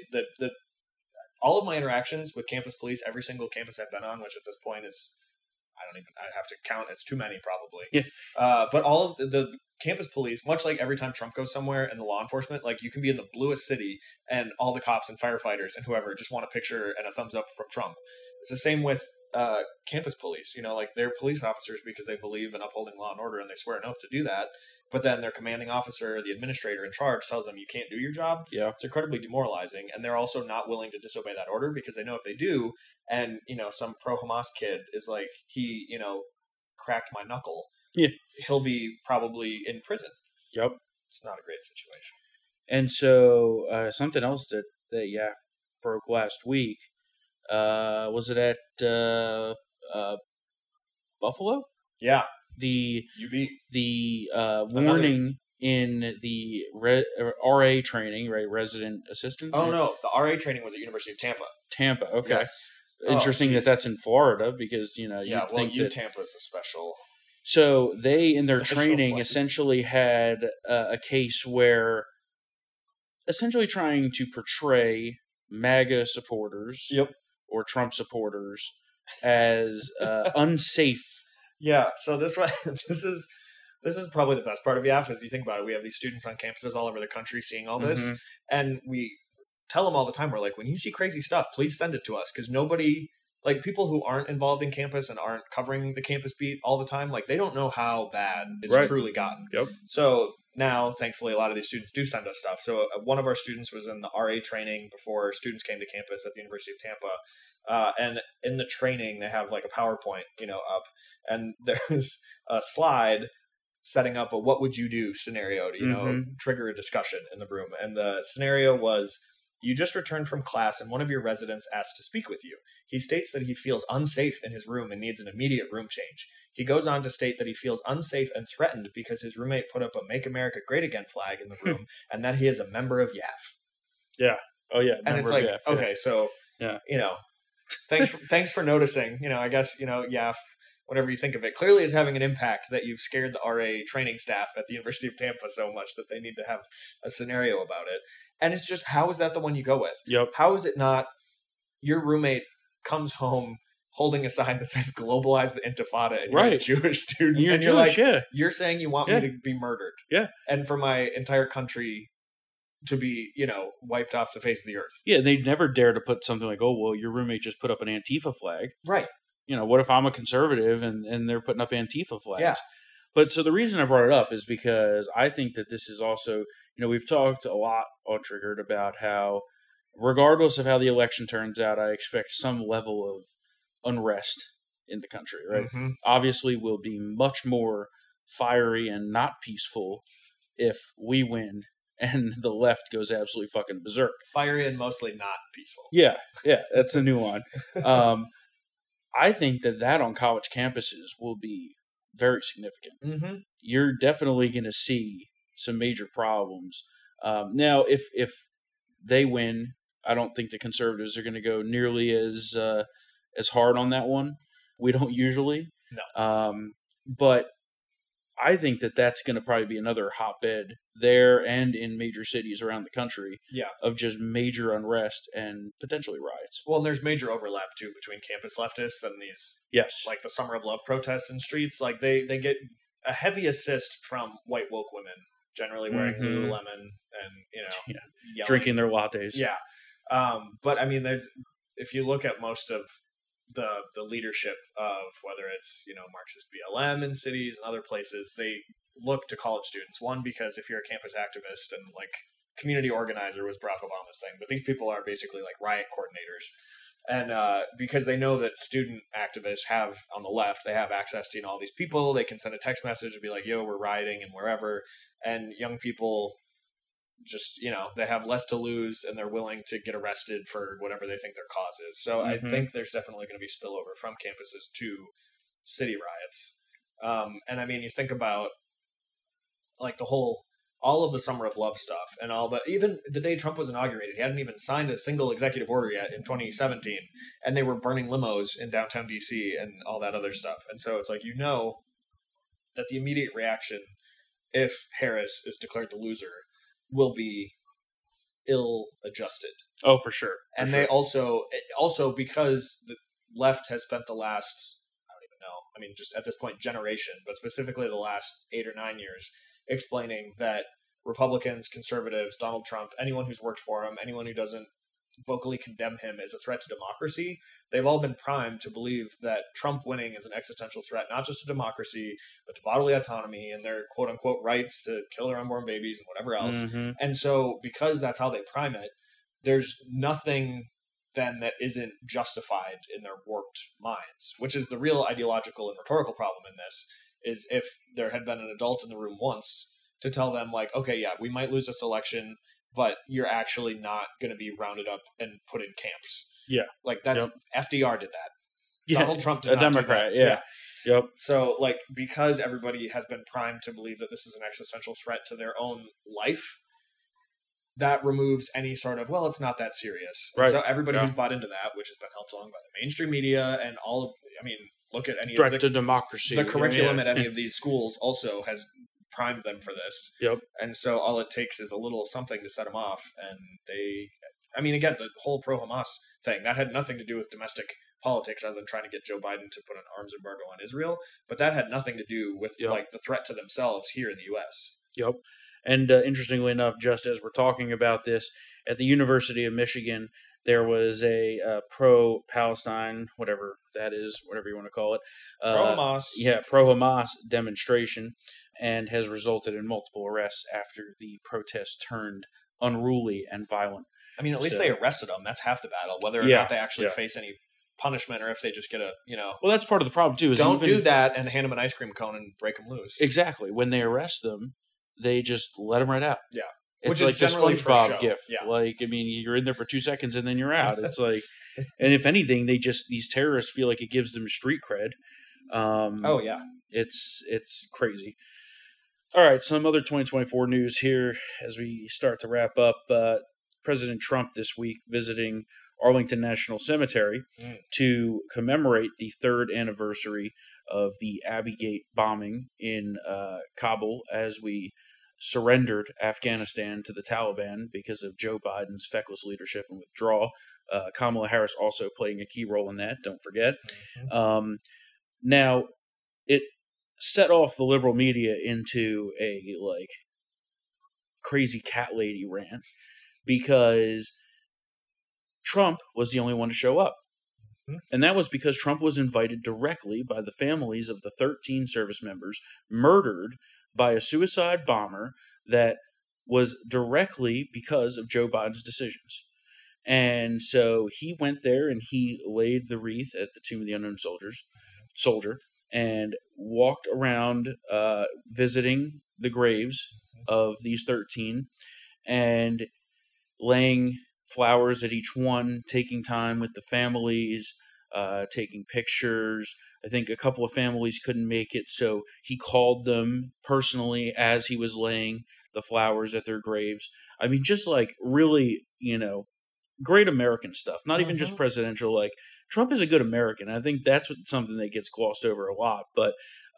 all of my interactions with campus police, every single campus I've been on, which at this point is, I have to count, it's too many probably. Yeah. But all of the campus police, much like every time Trump goes somewhere and the law enforcement, like you can be in the bluest city and all the cops and firefighters and whoever just want a picture and a thumbs up from Trump. It's the same with campus police, they're police officers because they believe in upholding law and order and they swear an oath to do that. But then their commanding officer, the administrator in charge, tells them you can't do your job. Yeah. It's incredibly demoralizing. And they're also not willing to disobey that order because they know if they do, and, some pro-Hamas kid is like, he, cracked my knuckle. Yeah. He'll be probably in prison. Yep. It's not a great situation. And so something else that YAF broke last week, was it at Buffalo? Yeah. The UB. The warning in the RA training, right? Resident assistant. Oh no, the RA training was at University of Tampa. Tampa, okay. Yes. Interesting that's in Florida because Tampa is a special. So they in their training essentially had a case where essentially trying to portray MAGA supporters or Trump supporters as unsafe. Yeah, so this is probably the best part of YAF, as you think about it. We have these students on campuses all over the country seeing all this, and we tell them all the time, we're like, when you see crazy stuff, please send it to us, because nobody, like people who aren't involved in campus and aren't covering the campus beat all the time, like they don't know how bad it's truly gotten. Yep. So now, thankfully, a lot of these students do send us stuff. So one of our students was in the RA training before students came to campus at the University of Tampa. And in the training, they have like a PowerPoint, up, and there's a slide setting up a what would you do scenario to, trigger a discussion in the room. And the scenario was, you just returned from class and one of your residents asked to speak with you. He states that he feels unsafe in his room and needs an immediate room change. He goes on to state that he feels unsafe and threatened because his roommate put up a Make America Great Again flag in the room and that he is a member of YAF. Yeah. Oh, yeah. And it's like, YAF, okay, so, thanks for noticing. I guess, YAF, whatever you think of it, clearly is having an impact that you've scared the RA training staff at the University of Tampa so much that they need to have a scenario about it. And it's just, how is that the one you go with? Yep. How is it not your roommate comes home holding a sign that says "Globalize the Intifada," and you're Right. a Jewish student, And you're like, Jewish, yeah. you're saying you want me to be murdered, and for my entire country to be, wiped off the face of the earth. Yeah, they'd never dare to put something like, oh, well, your roommate just put up an Antifa flag. Right. What if I'm a conservative and they're putting up Antifa flags? Yeah. But so the reason I brought it up is because I think that this is also, we've talked a lot on Triggered about how, regardless of how the election turns out, I expect some level of unrest in the country, right? Mm-hmm. Obviously, we'll be much more fiery and not peaceful if we win and the left goes absolutely fucking berserk. Fiery and mostly not peaceful. Yeah, that's a new one. I think that on college campuses will be very significant. Mm-hmm. You're definitely going to see some major problems. Now, if they win, I don't think the conservatives are going to go nearly as hard on that one. We don't usually. No. But I think that's going to probably be another hotbed there and in major cities around the country of just major unrest and potentially riots. Well, and there's major overlap, too, between campus leftists and these, like the Summer of Love protests in streets. Like, they get a heavy assist from white woke women, generally wearing Lululemon and, yelling. Drinking their lattes. Yeah. But, I mean, if you look at most of the leadership of whether it's Marxist BLM in cities and other places, they look to college students. One, because if you're a campus activist and like community organizer was Barack Obama's thing, but these people are basically like riot coordinators, and because they know that student activists have on the left, they have access to all these people. They can send a text message and be like, "Yo, we're rioting," and wherever, and young people just they have less to lose and they're willing to get arrested for whatever they think their cause is. So I think there's definitely going to be spillover from campuses to city riots. And I mean, you think about like all of the Summer of Love stuff and even the day Trump was inaugurated, he hadn't even signed a single executive order yet in 2017, and they were burning limos in downtown DC and all that other stuff. And so it's like, that the immediate reaction, if Harris is declared the loser, will be ill-adjusted. Oh, for sure. And they also because the left has spent the last, I don't even know, I mean, just at this point, generation, but specifically the last 8 or 9 years, explaining that Republicans, conservatives, Donald Trump, anyone who's worked for him, anyone who doesn't vocally condemn him as a threat to democracy, they've all been primed to believe that Trump winning is an existential threat, not just to democracy, but to bodily autonomy and their quote-unquote rights to kill their unborn babies and whatever else. Mm-hmm. And so because that's how they prime it, there's nothing then that isn't justified in their warped minds, which is the real ideological and rhetorical problem in this, is if there had been an adult in the room once to tell them, like, okay, yeah, we might lose this election, but you're actually not going to be rounded up and put in camps. Yeah. Like, that's FDR did that. Yeah. Donald Trump did a not Democrat, do that. Yeah. Yep. So, like, because everybody has been primed to believe that this is an existential threat to their own life, that removes any sort of, well, it's not that serious. Right. So everybody who's bought into that, which has been helped along by the mainstream media and all of, I mean, look at any threat of to democracy. The curriculum at any of these schools also has primed them for this. Yep. And so all it takes is a little something to set them off. And I mean, again, the whole pro-Hamas thing, that had nothing to do with domestic politics other than trying to get Joe Biden to put an arms embargo on Israel. But that had nothing to do with like the threat to themselves here in the U.S. Yep. And interestingly enough, just as we're talking about this, at the University of Michigan, there was a pro-Palestine, whatever that is, whatever you want to call it. Pro-Hamas. Yeah, pro-Hamas demonstration, and has resulted in multiple arrests after the protest turned unruly and violent. I mean, at least they arrested them. That's half the battle. Whether or not they actually face any punishment or if they just get Well, that's part of the problem, too. Don't do that and hand them an ice cream cone and break them loose. Exactly. When they arrest them, they just let them right out. Yeah. It's which like is the SpongeBob gif. Yeah. Like, I mean, you're in there for 2 seconds and then you're out. It's like, and if anything, these terrorists feel like it gives them street cred. Oh, yeah. It's crazy. All right, some other 2024 news here as we start to wrap up. President Trump this week visiting Arlington National Cemetery to commemorate the 3rd anniversary of the Abbey Gate bombing in Kabul as we surrendered Afghanistan to the Taliban because of Joe Biden's feckless leadership and withdrawal. Kamala Harris also playing a key role in that, don't forget. Now, it set off the liberal media into a crazy cat lady rant because Trump was the only one to show up. And that was because Trump was invited directly by the families of the 13 service members murdered by a suicide bomber that was directly because of Joe Biden's decisions. And so he went there and he laid the wreath at the Tomb of the Unknown Soldier and walked around visiting the graves of these 13 and laying flowers at each one, taking time with the families, taking pictures. I think a couple of families couldn't make it, so he called them personally as he was laying the flowers at their graves. I mean, just really, great American stuff, not even just presidential. Trump is a good American. I think that's something that gets glossed over a lot, but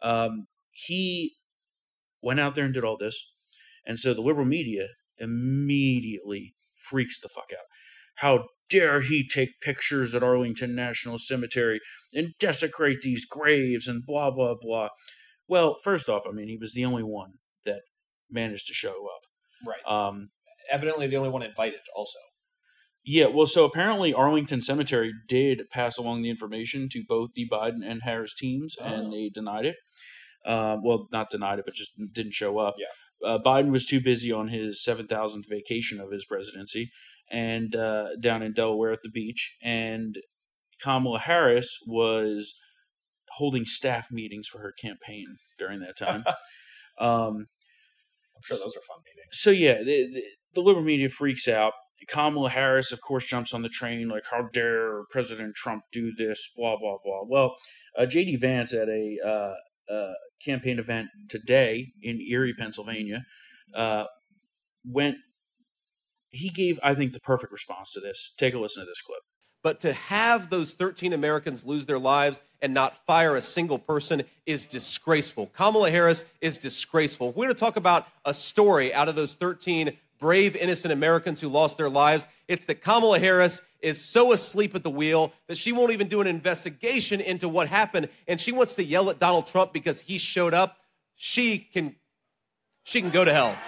he went out there and did all this. And so the liberal media immediately freaks the fuck out. How dare he take pictures at Arlington National Cemetery and desecrate these graves and blah, blah, blah. Well, first off, I mean, he was the only one that managed to show up. Right. Evidently the only one invited also. Yeah, well, so apparently Arlington Cemetery did pass along the information to both the Biden and Harris teams, and they denied it. Well, not denied it, but just didn't show up. Yeah. Biden was too busy on his 7,000th vacation of his presidency and down in Delaware at the beach. And Kamala Harris was holding staff meetings for her campaign during that time. I'm sure those are fun meetings. So, yeah, the liberal media freaks out. Kamala Harris, of course, jumps on the train how dare President Trump do this, blah, blah, blah. Well, J.D. Vance at a campaign event today in Erie, Pennsylvania, he gave, I think, the perfect response to this. Take a listen to this clip. But to have those 13 Americans lose their lives and not fire a single person is disgraceful. Kamala Harris is disgraceful. We're going to talk about a story out of those 13 brave, innocent Americans who lost their lives. It's that Kamala Harris is so asleep at the wheel that she won't even do an investigation into what happened, and she wants to yell at Donald Trump because he showed up. She can go to hell.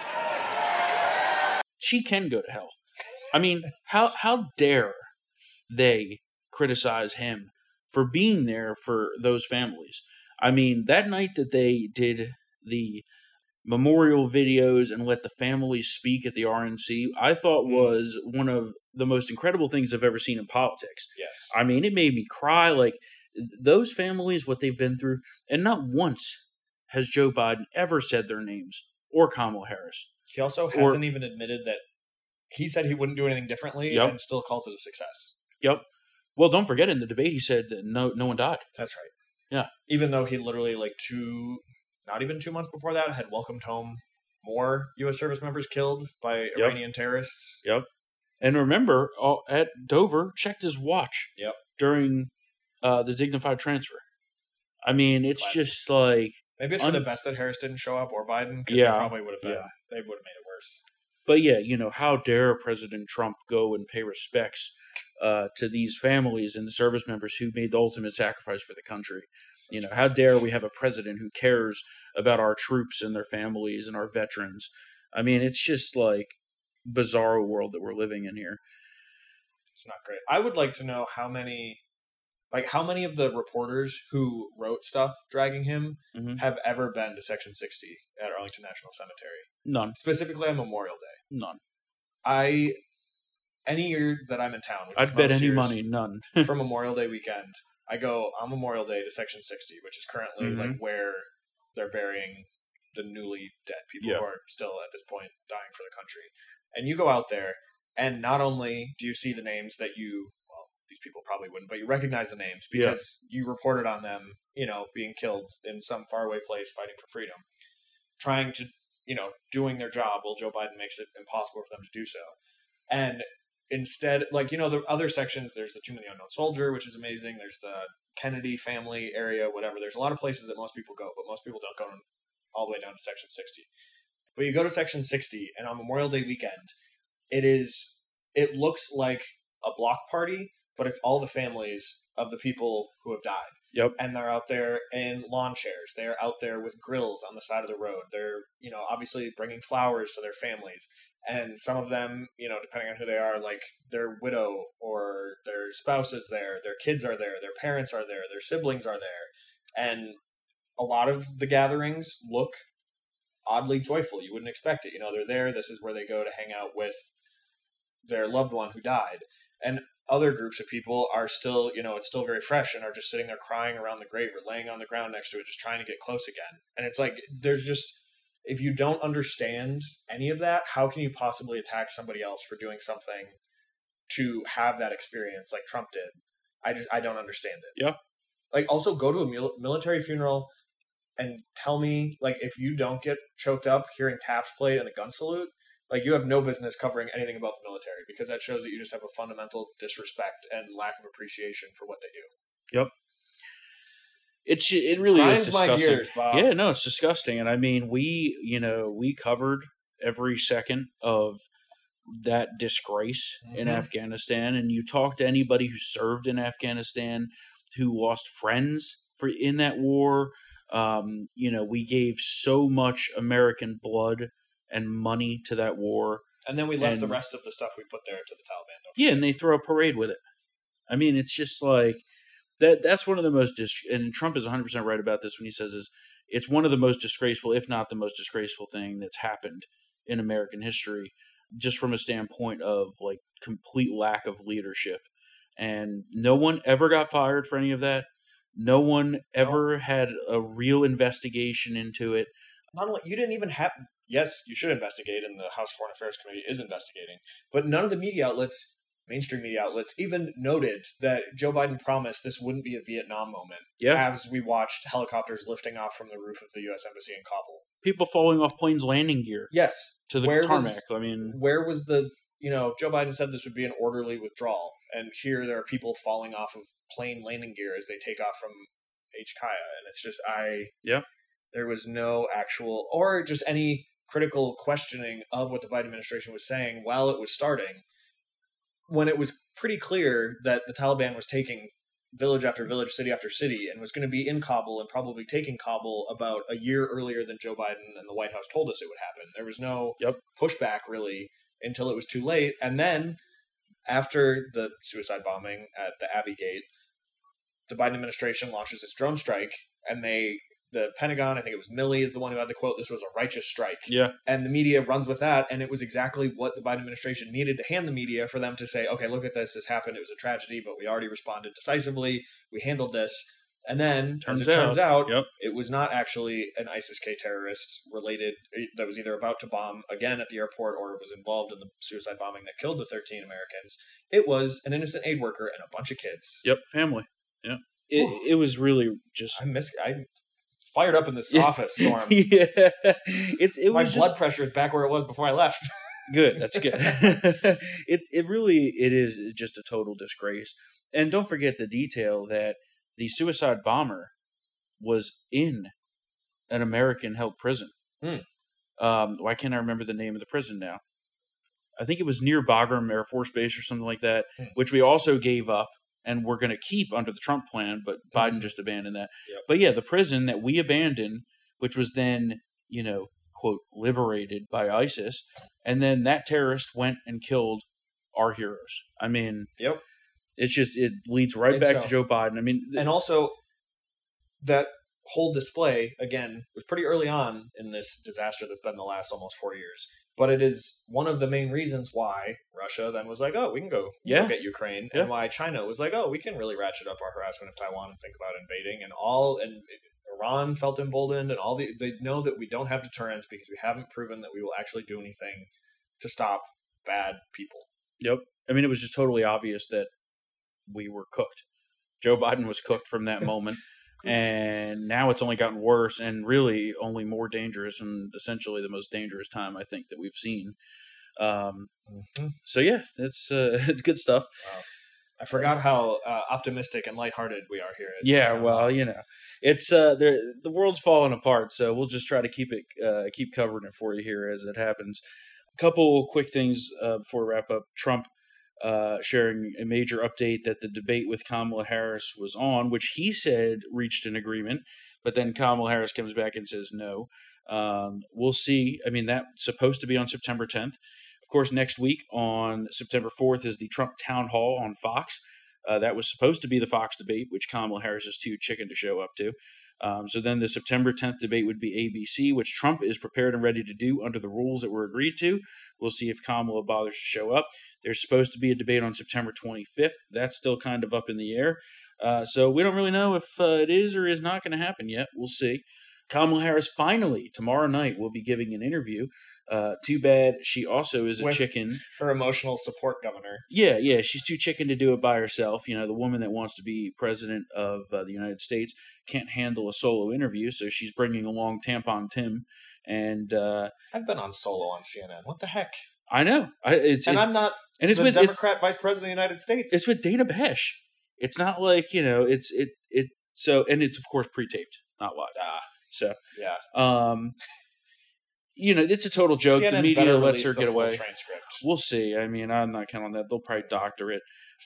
She can go to hell. I mean, how dare they criticize him for being there for those families? I mean, that night that they did the memorial videos and let the families speak at the RNC, I thought was one of the most incredible things I've ever seen in politics. Yes. I mean, it made me cry. Those families, what they've been through, and not once has Joe Biden ever said their names or Kamala Harris. He also hasn't even admitted that he said he wouldn't do anything differently and still calls it a success. Yep. Well, don't forget in the debate he said that no one died. That's right. Yeah. Even though he literally not even 2 months before that, had welcomed home more U.S. service members killed by Iranian terrorists. Yep. And remember, at Dover, checked his watch during the dignified transfer. I mean, it's just maybe it's for the best that Harris didn't show up or Biden, because they probably would have been. They would have made it worse. But yeah, how dare President Trump go and pay respects to these families and the service members who made the ultimate sacrifice for the country. How dare we have a president who cares about our troops and their families and our veterans. I mean, it's just bizarre world that we're living in here. It's not great. I would like to know how many of the reporters who wrote stuff dragging him have ever been to Section 60 at Arlington National Cemetery. None. Specifically on Memorial Day. None. Any year that I'm in town, I'd bet any money, none. For Memorial Day weekend, I go on Memorial Day to Section 60, which is currently where they're burying the newly dead people who are still at this point dying for the country. And you go out there, and not only do you see the names that these people probably wouldn't, but you recognize the names because you reported on them, being killed in some faraway place fighting for freedom, trying to, doing their job while Joe Biden makes it impossible for them to do so. And instead, the other sections, there's the Tomb of the Unknown Soldier, which is amazing. There's the Kennedy family area, whatever. There's a lot of places that most people go, but most people don't go all the way down to Section 60. But you go to Section 60, and on Memorial Day weekend, it looks like a block party, but it's all the families of the people who have died. Yep. And they're out there in lawn chairs. They're out there with grills on the side of the road. They're, obviously bringing flowers to their families. And some of them, depending on who they are, like their widow or their spouse is there, their kids are there, their parents are there, their siblings are there. And a lot of the gatherings look oddly joyful. You wouldn't expect it. They're there. This is where they go to hang out with their loved one who died. And other groups of people are still, it's still very fresh and are just sitting there crying around the grave or laying on the ground next to it, just trying to get close again. And it's like, if you don't understand any of that, how can you possibly attack somebody else for doing something to have that experience like Trump did? I don't understand it. Yeah. Like, also go to a military funeral and tell me, like, if you don't get choked up hearing taps played and a gun salute, like, you have no business covering anything about the military, because that shows that you just have a fundamental disrespect and lack of appreciation for what they do. Yep. It really is disgusting. My gears, Bob. Yeah, no, it's disgusting. And I mean, we covered every second of that disgrace in Afghanistan. And you talk to anybody who served in Afghanistan, who lost friends in that war. We gave so much American blood and money to that war. And then we left the rest of the stuff we put there to the Taliban. Yeah, and they throw a parade with it. I mean, it's just like... That's one of the most, and Trump is 100% right about this when he says it's one of the most disgraceful, if not the most disgraceful thing that's happened in American history, just from a standpoint of like complete lack of leadership. And no one ever got fired for any of that. No one ever had a real investigation into it. Not only, you didn't even have, yes, you should investigate, and the House Foreign Affairs Committee is investigating, but none of the media outlets, mainstream media outlets, even noted that Joe Biden promised this wouldn't be a Vietnam moment. Yeah. As we watched helicopters lifting off from the roof of the U.S. Embassy in Kabul. People falling off planes' landing gear. Yes. To the tarmac. Where was the, Joe Biden said this would be an orderly withdrawal. And here there are people falling off of plane landing gear as they take off from HKIA. And it's just, there was no actual, or just any critical questioning of what the Biden administration was saying while it was starting, when it was pretty clear that the Taliban was taking village after village, city after city, and was going to be in Kabul and probably taking Kabul about a year earlier than Joe Biden and the White House told us it would happen. There was no pushback, really, until it was too late. And then, after the suicide bombing at the Abbey Gate, the Biden administration launches this drone strike, and the Pentagon, I think it was Milley is the one who had the quote, "This was a righteous strike." Yeah. And the media runs with that, and it was exactly what the Biden administration needed to hand the media for them to say, okay, look at this happened, it was a tragedy, but we already responded decisively, we handled this. And then, turns out, it was not actually an ISIS-K terrorist related, that was either about to bomb again at the airport or was involved in the suicide bombing that killed the 13 Americans. It was an innocent aid worker and a bunch of kids. Yep, family. Yeah. It was really just... I fired up in this office, Storm. Yeah. My blood pressure is back where it was before I left. Good. That's good. It is just a total disgrace. And don't forget the detail that the suicide bomber was in an American-held prison. Why can't I remember the name of the prison now? I think it was near Bagram Air Force Base or something like that, which we also gave up. And we're going to keep under the Trump plan, but Biden just abandoned that. Yep. But yeah, the prison that we abandoned, which was then, quote, liberated by ISIS, and then that terrorist went and killed our heroes. I mean, it's just, it leads right back to Joe Biden. I mean, and also that whole display, again, was pretty early on in this disaster that's been the last almost 4 years. But it is one of the main reasons why Russia then was like, oh, we can go get Ukraine. And why China was like, oh, we can really ratchet up our harassment of Taiwan and think about invading. And Iran felt emboldened, and they know that we don't have deterrence because we haven't proven that we will actually do anything to stop bad people. Yep. I mean, it was just totally obvious that we were cooked. Joe Biden was cooked from that moment. And now it's only gotten worse and really only more dangerous, and essentially the most dangerous time I think that we've seen. So yeah, it's good stuff. Wow. I forgot how optimistic and lighthearted we are here. Yeah, well, it's the world's falling apart. So we'll just try to keep covering it for you here as it happens. A couple quick things before we wrap up. Trump sharing a major update that the debate with Kamala Harris was on, which he said reached an agreement, but then Kamala Harris comes back and says no. We'll see. I mean, that's supposed to be on September 10th. Of course, next week on September 4th is the Trump Town Hall on Fox. That was supposed to be the Fox debate, which Kamala Harris is too chicken to show up to. So then the September 10th debate would be ABC, which Trump is prepared and ready to do under the rules that were agreed to. We'll see if Kamala bothers to show up. There's supposed to be a debate on September 25th. That's still kind of up in the air. So we don't really know if it is or is not going to happen yet. We'll see. Kamala Harris finally, tomorrow night, will be giving an interview. Too bad she also is a chicken. Her emotional support governor. Yeah, she's too chicken to do it by herself. You know, the woman that wants to be president of the United States can't handle a solo interview, so she's bringing along Tampon Tim. And I've been on solo on CNN. What the heck? I know. I'm not the Democrat vice president of the United States. It's with Dana Bash. It's not like, you know, so, and it's of course pre-taped, not live. So, yeah. You know, it's a total joke. CNN the media lets her get away. Transcript. We'll see. I mean, I'm not counting on that. They'll probably doctor it.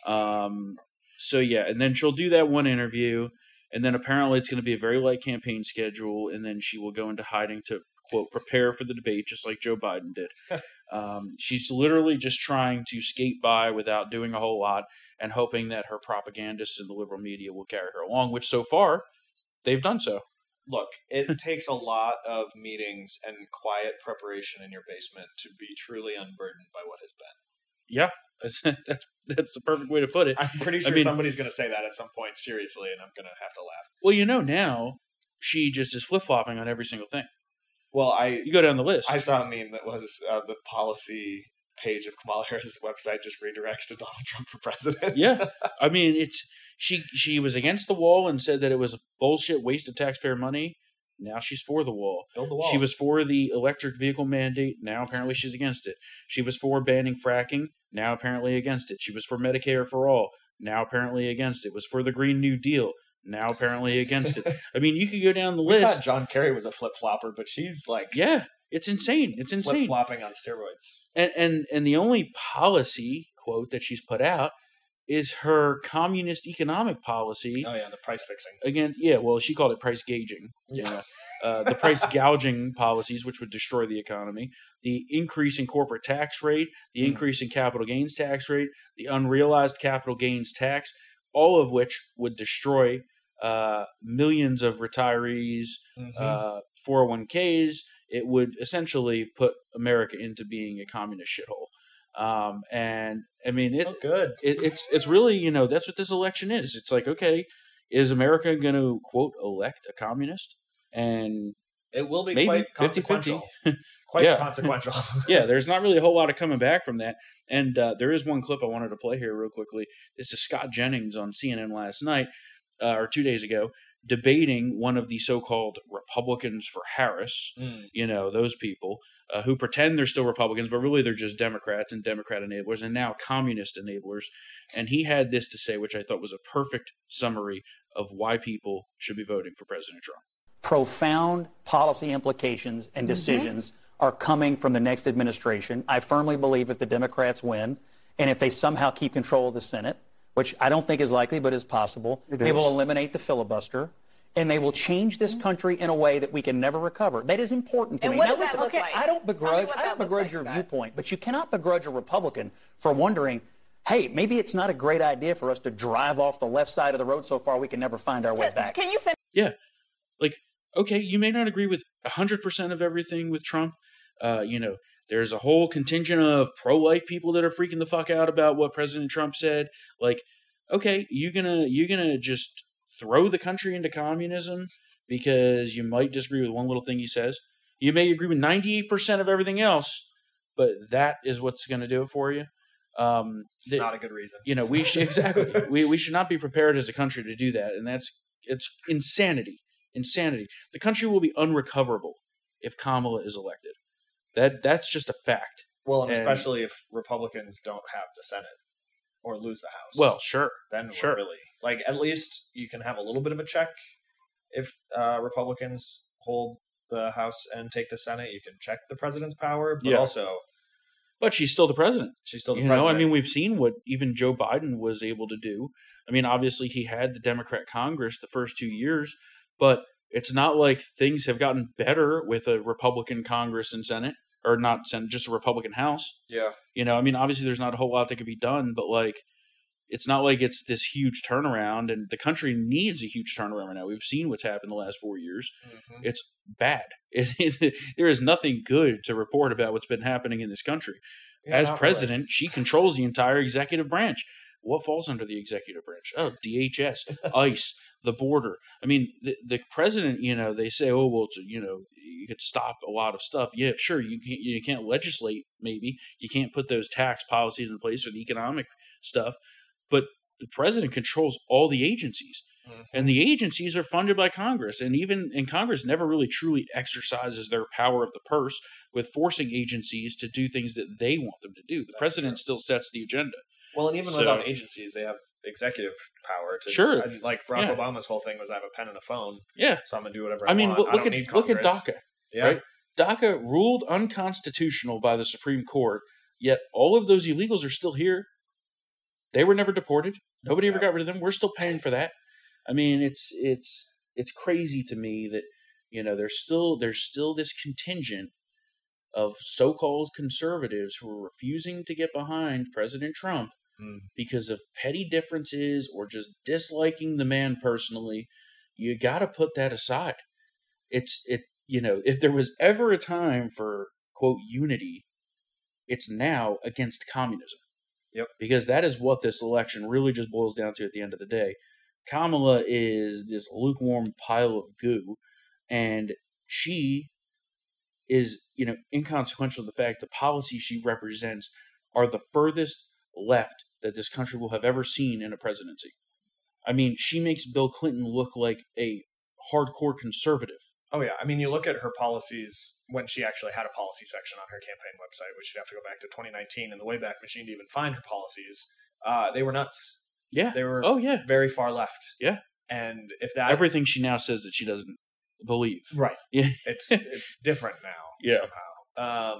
So, yeah. And then she'll do that one interview. And then apparently it's going to be a very light campaign schedule. And then she will go into hiding to, quote, prepare for the debate, just like Joe Biden did. She's literally just trying to skate by without doing a whole lot and hoping that her propagandists in the liberal media will carry her along, which so far they've done so. Look, it takes a lot of meetings and quiet preparation in your basement to be truly unburdened by what has been. Yeah, that's the perfect way to put it. I'm pretty sure somebody's going to say that at some point seriously, and I'm going to have to laugh. Well, you know, now she just is flip-flopping on every single thing. Well, you go down the list. I saw a meme that was the policy page of Kamala Harris' website just redirects to Donald Trump for president. Yeah, I mean, it's she was against the wall and said that it was a bullshit waste of taxpayer money. Now she's for the wall. Build the wall. She was for the electric vehicle mandate. Now apparently she's against it. She was for banning fracking. Now apparently against it. She was for Medicare for all. Now apparently against it. Was for the Green New Deal. Now apparently against it. I mean, you could go down the list. I thought John Kerry was a flip-flopper, but she's like... Yeah, it's insane. It's insane. Flip-flopping on steroids. And the only policy, quote, that she's put out is her communist economic policy. Oh, yeah, the price fixing. Again, well, she called it price gauging. Yeah. The price gouging policies, which would destroy the economy, the increase in corporate tax rate, the increase in capital gains tax rate, the unrealized capital gains tax, all of which would destroy millions of retirees, 401ks. It would essentially put America into being a communist shithole. And I mean, it's really, you know, that's what this election is. It's like, okay, is America going to, quote, elect a communist? And it will be maybe quite 50-50. consequential. Quite consequential. Yeah, there's not really a whole lot of coming back from that. And there is one clip I wanted to play here real quickly. This is Scott Jennings on CNN last night, or 2 days ago, debating one of the so-called Republicans for Harris, you know, those people who pretend they're still Republicans, but really they're just Democrats and Democrat enablers and now communist enablers. And he had this to say, which I thought was a perfect summary of why people should be voting for President Trump. Profound policy implications and decisions are coming from the next administration. I firmly believe if the Democrats win and if they somehow keep control of the Senate, which I don't think is likely but is possible, they will eliminate the filibuster and they will change this country in a way that we can never recover. That is important to me. What does that look like? I don't begrudge your viewpoint, but you cannot begrudge a Republican for wondering, hey, maybe it's not a great idea for us to drive off the left side of the road so far we can never find our way back. Can you finish? Yeah. Like, okay, you may not agree with 100% of everything with Trump. You know, there's a whole contingent of pro-life people that are freaking the fuck out about what President Trump said. Like, okay, you gonna just throw the country into communism because you might disagree with one little thing he says. You may agree with 98% of everything else, but that is what's going to do it for you. It's not a good reason. You know, we should we should not be prepared as a country to do that, and it's insanity. Insanity. The country will be unrecoverable if Kamala is elected. That's just a fact. Well, and especially if Republicans don't have the Senate or lose the House. Well, sure. Then sure. Really, like, at least you can have a little bit of a check if Republicans hold the House and take the Senate, you can check the president's power, but also... But she's still the president. She's still the president. I mean, we've seen what even Joe Biden was able to do. I mean, obviously he had the Democrat Congress the first 2 years, but it's not like things have gotten better with a Republican Congress and Senate, or not Senate, just a Republican House. Yeah. I mean, obviously there's not a whole lot that could be done, but like, it's not like it's this huge turnaround, and the country needs a huge turnaround right now. We've seen what's happened the last 4 years. Mm-hmm. It's bad. There is nothing good to report about what's been happening in this country. Yeah, as president, really. She controls the entire executive branch. What falls under the executive branch? Oh, DHS, ICE, the border. I mean, the president, they say, oh, well, you could stop a lot of stuff. Yeah, sure, you can't legislate, maybe. You can't put those tax policies in place or the economic stuff. But the president controls all the agencies. Mm-hmm. And the agencies are funded by Congress. And Congress never really truly exercises their power of the purse with forcing agencies to do things that they want them to do. The president still sets the agenda. Well, and even without agencies, they have executive power to... Sure. Like Barack Obama's whole thing was, I have a pen and a phone. Yeah. So I'm going to do whatever I want. Look at DACA. Yeah. Right? DACA ruled unconstitutional by the Supreme Court, yet all of those illegals are still here. They were never deported. Nobody ever got rid of them. We're still paying for that. I mean, it's crazy to me that there's still this contingent of so-called conservatives who are refusing to get behind President Trump because of petty differences or just disliking the man personally. You got to put that aside. If there was ever a time for quote unity, it's now against communism. Yep. Because that is what this election really just boils down to at the end of the day. Kamala is this lukewarm pile of goo, and she is, inconsequential to the fact the policies she represents are the furthest left that this country will have ever seen in a presidency. I mean, she makes Bill Clinton look like a hardcore conservative. Oh, yeah. I mean, you look at her policies when she actually had a policy section on her campaign website, which you'd have to go back to 2019 and the Wayback Machine to even find her policies. They were nuts. Yeah. They were very far left. Yeah. And if that... Everything she now says that she doesn't believe. Right. Yeah. It's different now. Somehow.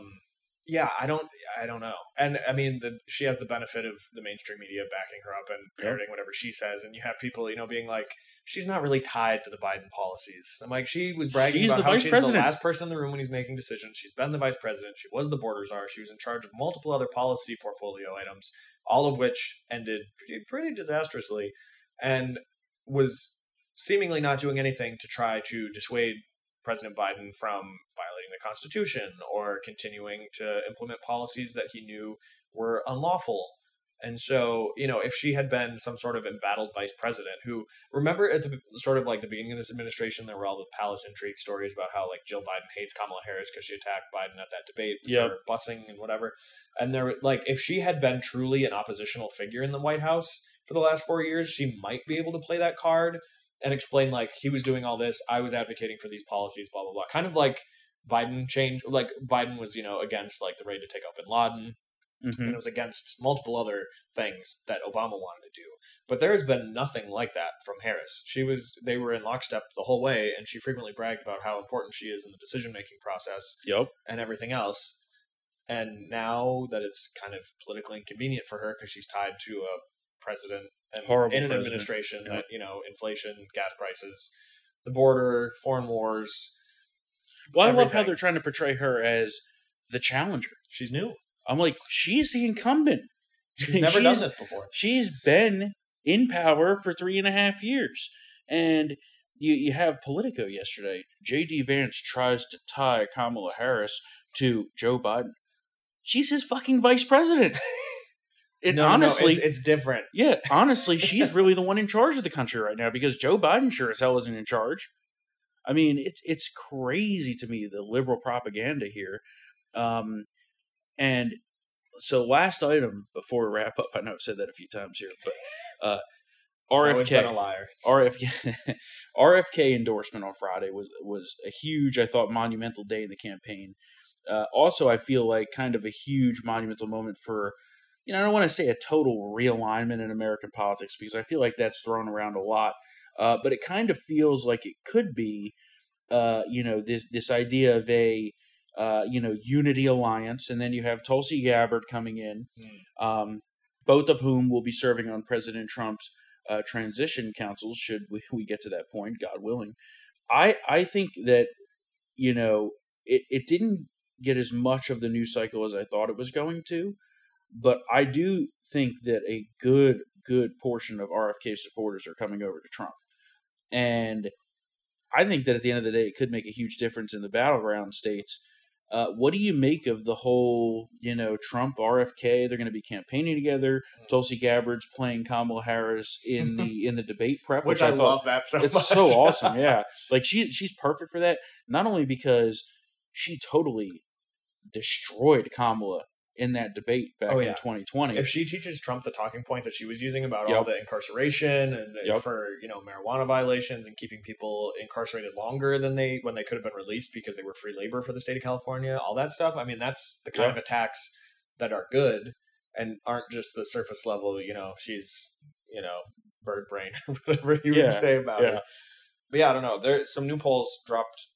I don't know. And I mean, she has the benefit of the mainstream media backing her up and parroting whatever she says. And you have people, being like, she's not really tied to the Biden policies. I'm like, she was bragging about how she's the last person in the room when he's making decisions. She's been the vice president. She was the border czar. She was in charge of multiple other policy portfolio items, all of which ended pretty disastrously, and was seemingly not doing anything to try to dissuade President Biden from violating the Constitution or continuing to implement policies that he knew were unlawful. And so, if she had been some sort of embattled vice president who, remember at the sort of like the beginning of this administration, there were all the palace intrigue stories about how like Jill Biden hates Kamala Harris because she attacked Biden at that debate for busing and whatever. And there, like, if she had been truly an oppositional figure in the White House for the last 4 years, she might be able to play that card and explain, like, he was doing all this, I was advocating for these policies, blah, blah, blah. Kind of like Biden changed, like, Biden was, against, like, the raid to take out bin Laden, and it was against multiple other things that Obama wanted to do. But there has been nothing like that from Harris. They were in lockstep the whole way, and she frequently bragged about how important she is in the decision-making process and everything else. And now that it's kind of politically inconvenient for her because she's tied to a president and in an administration that, inflation, gas prices, the border, foreign wars. Well, everything. I love how they're trying to portray her as the challenger. She's new. I'm like, she's the incumbent. She's never done this before. She's been in power for 3.5 years. And you have Politico yesterday. J.D. Vance tries to tie Kamala Harris to Joe Biden. She's his fucking vice president. And honestly, it's different. Yeah, honestly, she's really the one in charge of the country right now because Joe Biden sure as hell isn't in charge. I mean, it's crazy to me, the liberal propaganda here. And so last item before we wrap up, I know I've said that a few times here, but RFK, been a liar. RFK endorsement on Friday was a huge, I thought, monumental day in the campaign. Also, I feel like kind of a huge monumental moment for, I don't want to say a total realignment in American politics because I feel like that's thrown around a lot. But it kind of feels like it could be, this idea of a, unity alliance. And then you have Tulsi Gabbard coming in, both of whom will be serving on President Trump's transition council, should we get to that point, God willing. I think that, it didn't get as much of the news cycle as I thought it was going to, but I do think that a good portion of RFK supporters are coming over to Trump. And I think that at the end of the day, it could make a huge difference in the battleground states. What do you make of the whole, Trump, RFK? They're going to be campaigning together. Tulsi Gabbard's playing Kamala Harris in the debate prep, which I love that so much. It's so awesome, yeah. Like she's perfect for that. Not only because she totally destroyed Kamala in that debate back in 2020. If she teaches Trump the talking point that she was using about all the incarceration and for marijuana violations and keeping people incarcerated longer than when they could have been released because they were free labor for the state of California, all that stuff. I mean, that's the kind of attacks that are good and aren't just the surface level. She's bird brain or whatever you would say about her. But I don't know. There's some new polls dropped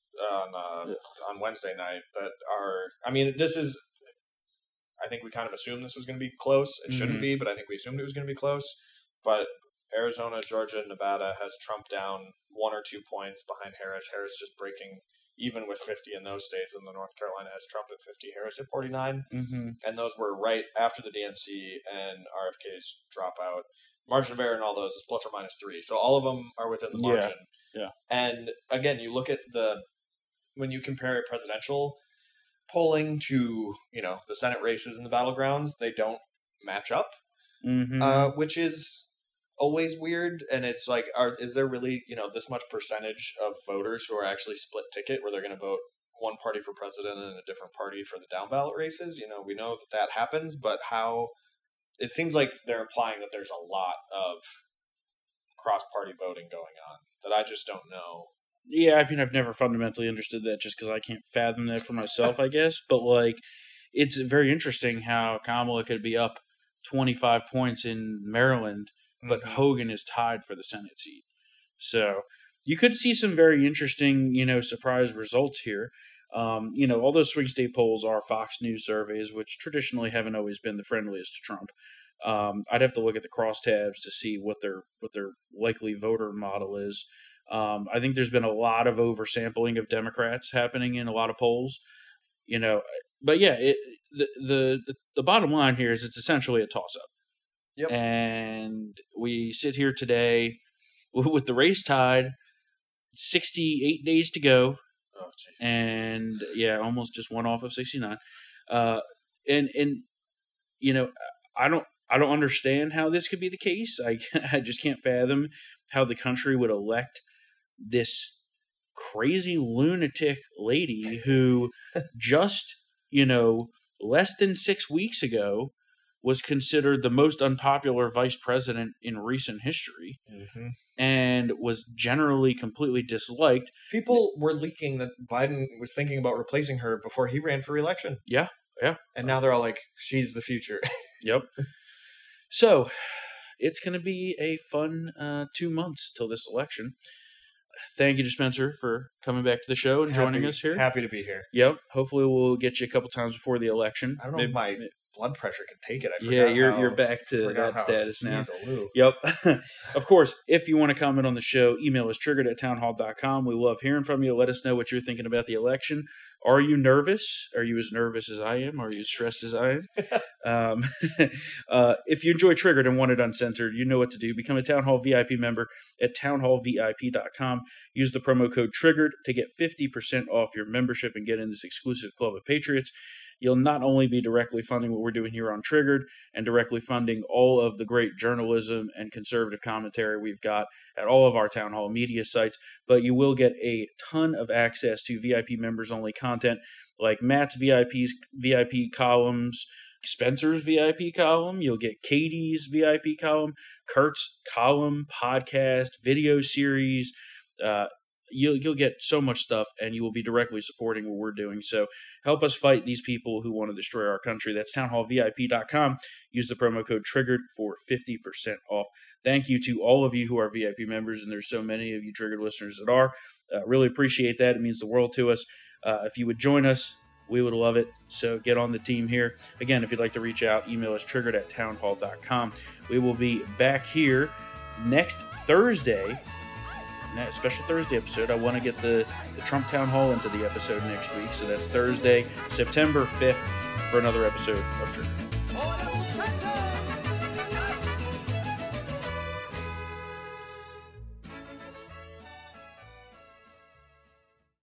on Wednesday night that are. I mean, this is. I think we kind of assumed this was going to be close. It shouldn't be, but I think we assumed it was going to be close. But Arizona, Georgia, Nevada has Trump down 1 or 2 points behind Harris. Harris just breaking even with 50 in those states. And then North Carolina has Trump at 50, Harris at 49. And those were right after the DNC and RFK's dropout. Margin of error in all those is plus or minus 3. So all of them are within the margin. Yeah. And again, you look at when you compare presidential polling to the Senate races and the battlegrounds, they don't match up, which is always weird. And it's like, is there really this much percentage of voters who are actually split ticket where they're going to vote one party for president and a different party for the down ballot races? We know that happens, but how? It seems like they're implying that there's a lot of cross party voting going on that I just don't know. Yeah, I mean, I've never fundamentally understood that just because I can't fathom that for myself, I guess. But, it's very interesting how Kamala could be up 25 points in Maryland, but Hogan is tied for the Senate seat. So you could see some very interesting, surprise results here. All those swing state polls are Fox News surveys, which traditionally haven't always been the friendliest to Trump. I'd have to look at the crosstabs to see what their likely voter model is. I think there's been a lot of oversampling of Democrats happening in a lot of polls, but the bottom line here is it's essentially a toss-up. Yep. And we sit here today with the race tied, 68 days to go. Oh, geez. And almost just one off of 69. I don't understand how this could be the case. I just can't fathom how the country would elect this crazy lunatic lady who just, less than 6 weeks ago was considered the most unpopular vice president in recent history and was generally completely disliked. People were leaking that Biden was thinking about replacing her before he ran for re-election. Yeah. And now they're all like, she's the future. Yep. So it's going to be a fun 2 months till this election. Thank you to Spencer for coming back to the show and joining us here. Happy to be here. Yep. Hopefully we'll get you a couple times before the election. I don't know if my blood pressure can take it. I forgot you're back to that status now. Lou. Yep. Of course, if you want to comment on the show, email us triggered@townhall.com. We love hearing from you. Let us know what you're thinking about the election. Are you nervous? Are you as nervous as I am? Are you as stressed as I am? If you enjoy Triggered and want it uncensored, you know what to do. Become a Town Hall VIP member at townhallvip.com. Use the promo code TRIGGERED to get 50% off your membership and get in this exclusive club of patriots. You'll not only be directly funding what we're doing here on Triggered and directly funding all of the great journalism and conservative commentary we've got at all of our Town Hall media sites, but you will get a ton of access to VIP members-only content like Matt's VIP columns, Spencer's VIP column. You'll get Katie's VIP column, Kurt's column, podcast, video series, you'll get so much stuff, and you will be directly supporting what we're doing. So help us fight these people who want to destroy our country. That's townhallvip.com. Use the promo code TRIGGERED for 50% off. Thank you to all of you who are VIP members, and there's so many of you Triggered listeners that are. Really appreciate that. It means the world to us. If you would join us, we would love it. So get on the team here. Again, if you'd like to reach out, email us triggered@townhall.com. We will be back here next Thursday. A special Thursday episode. I want to get the Trump Town Hall into the episode next week. So that's Thursday, September 5th for another episode of Triggered.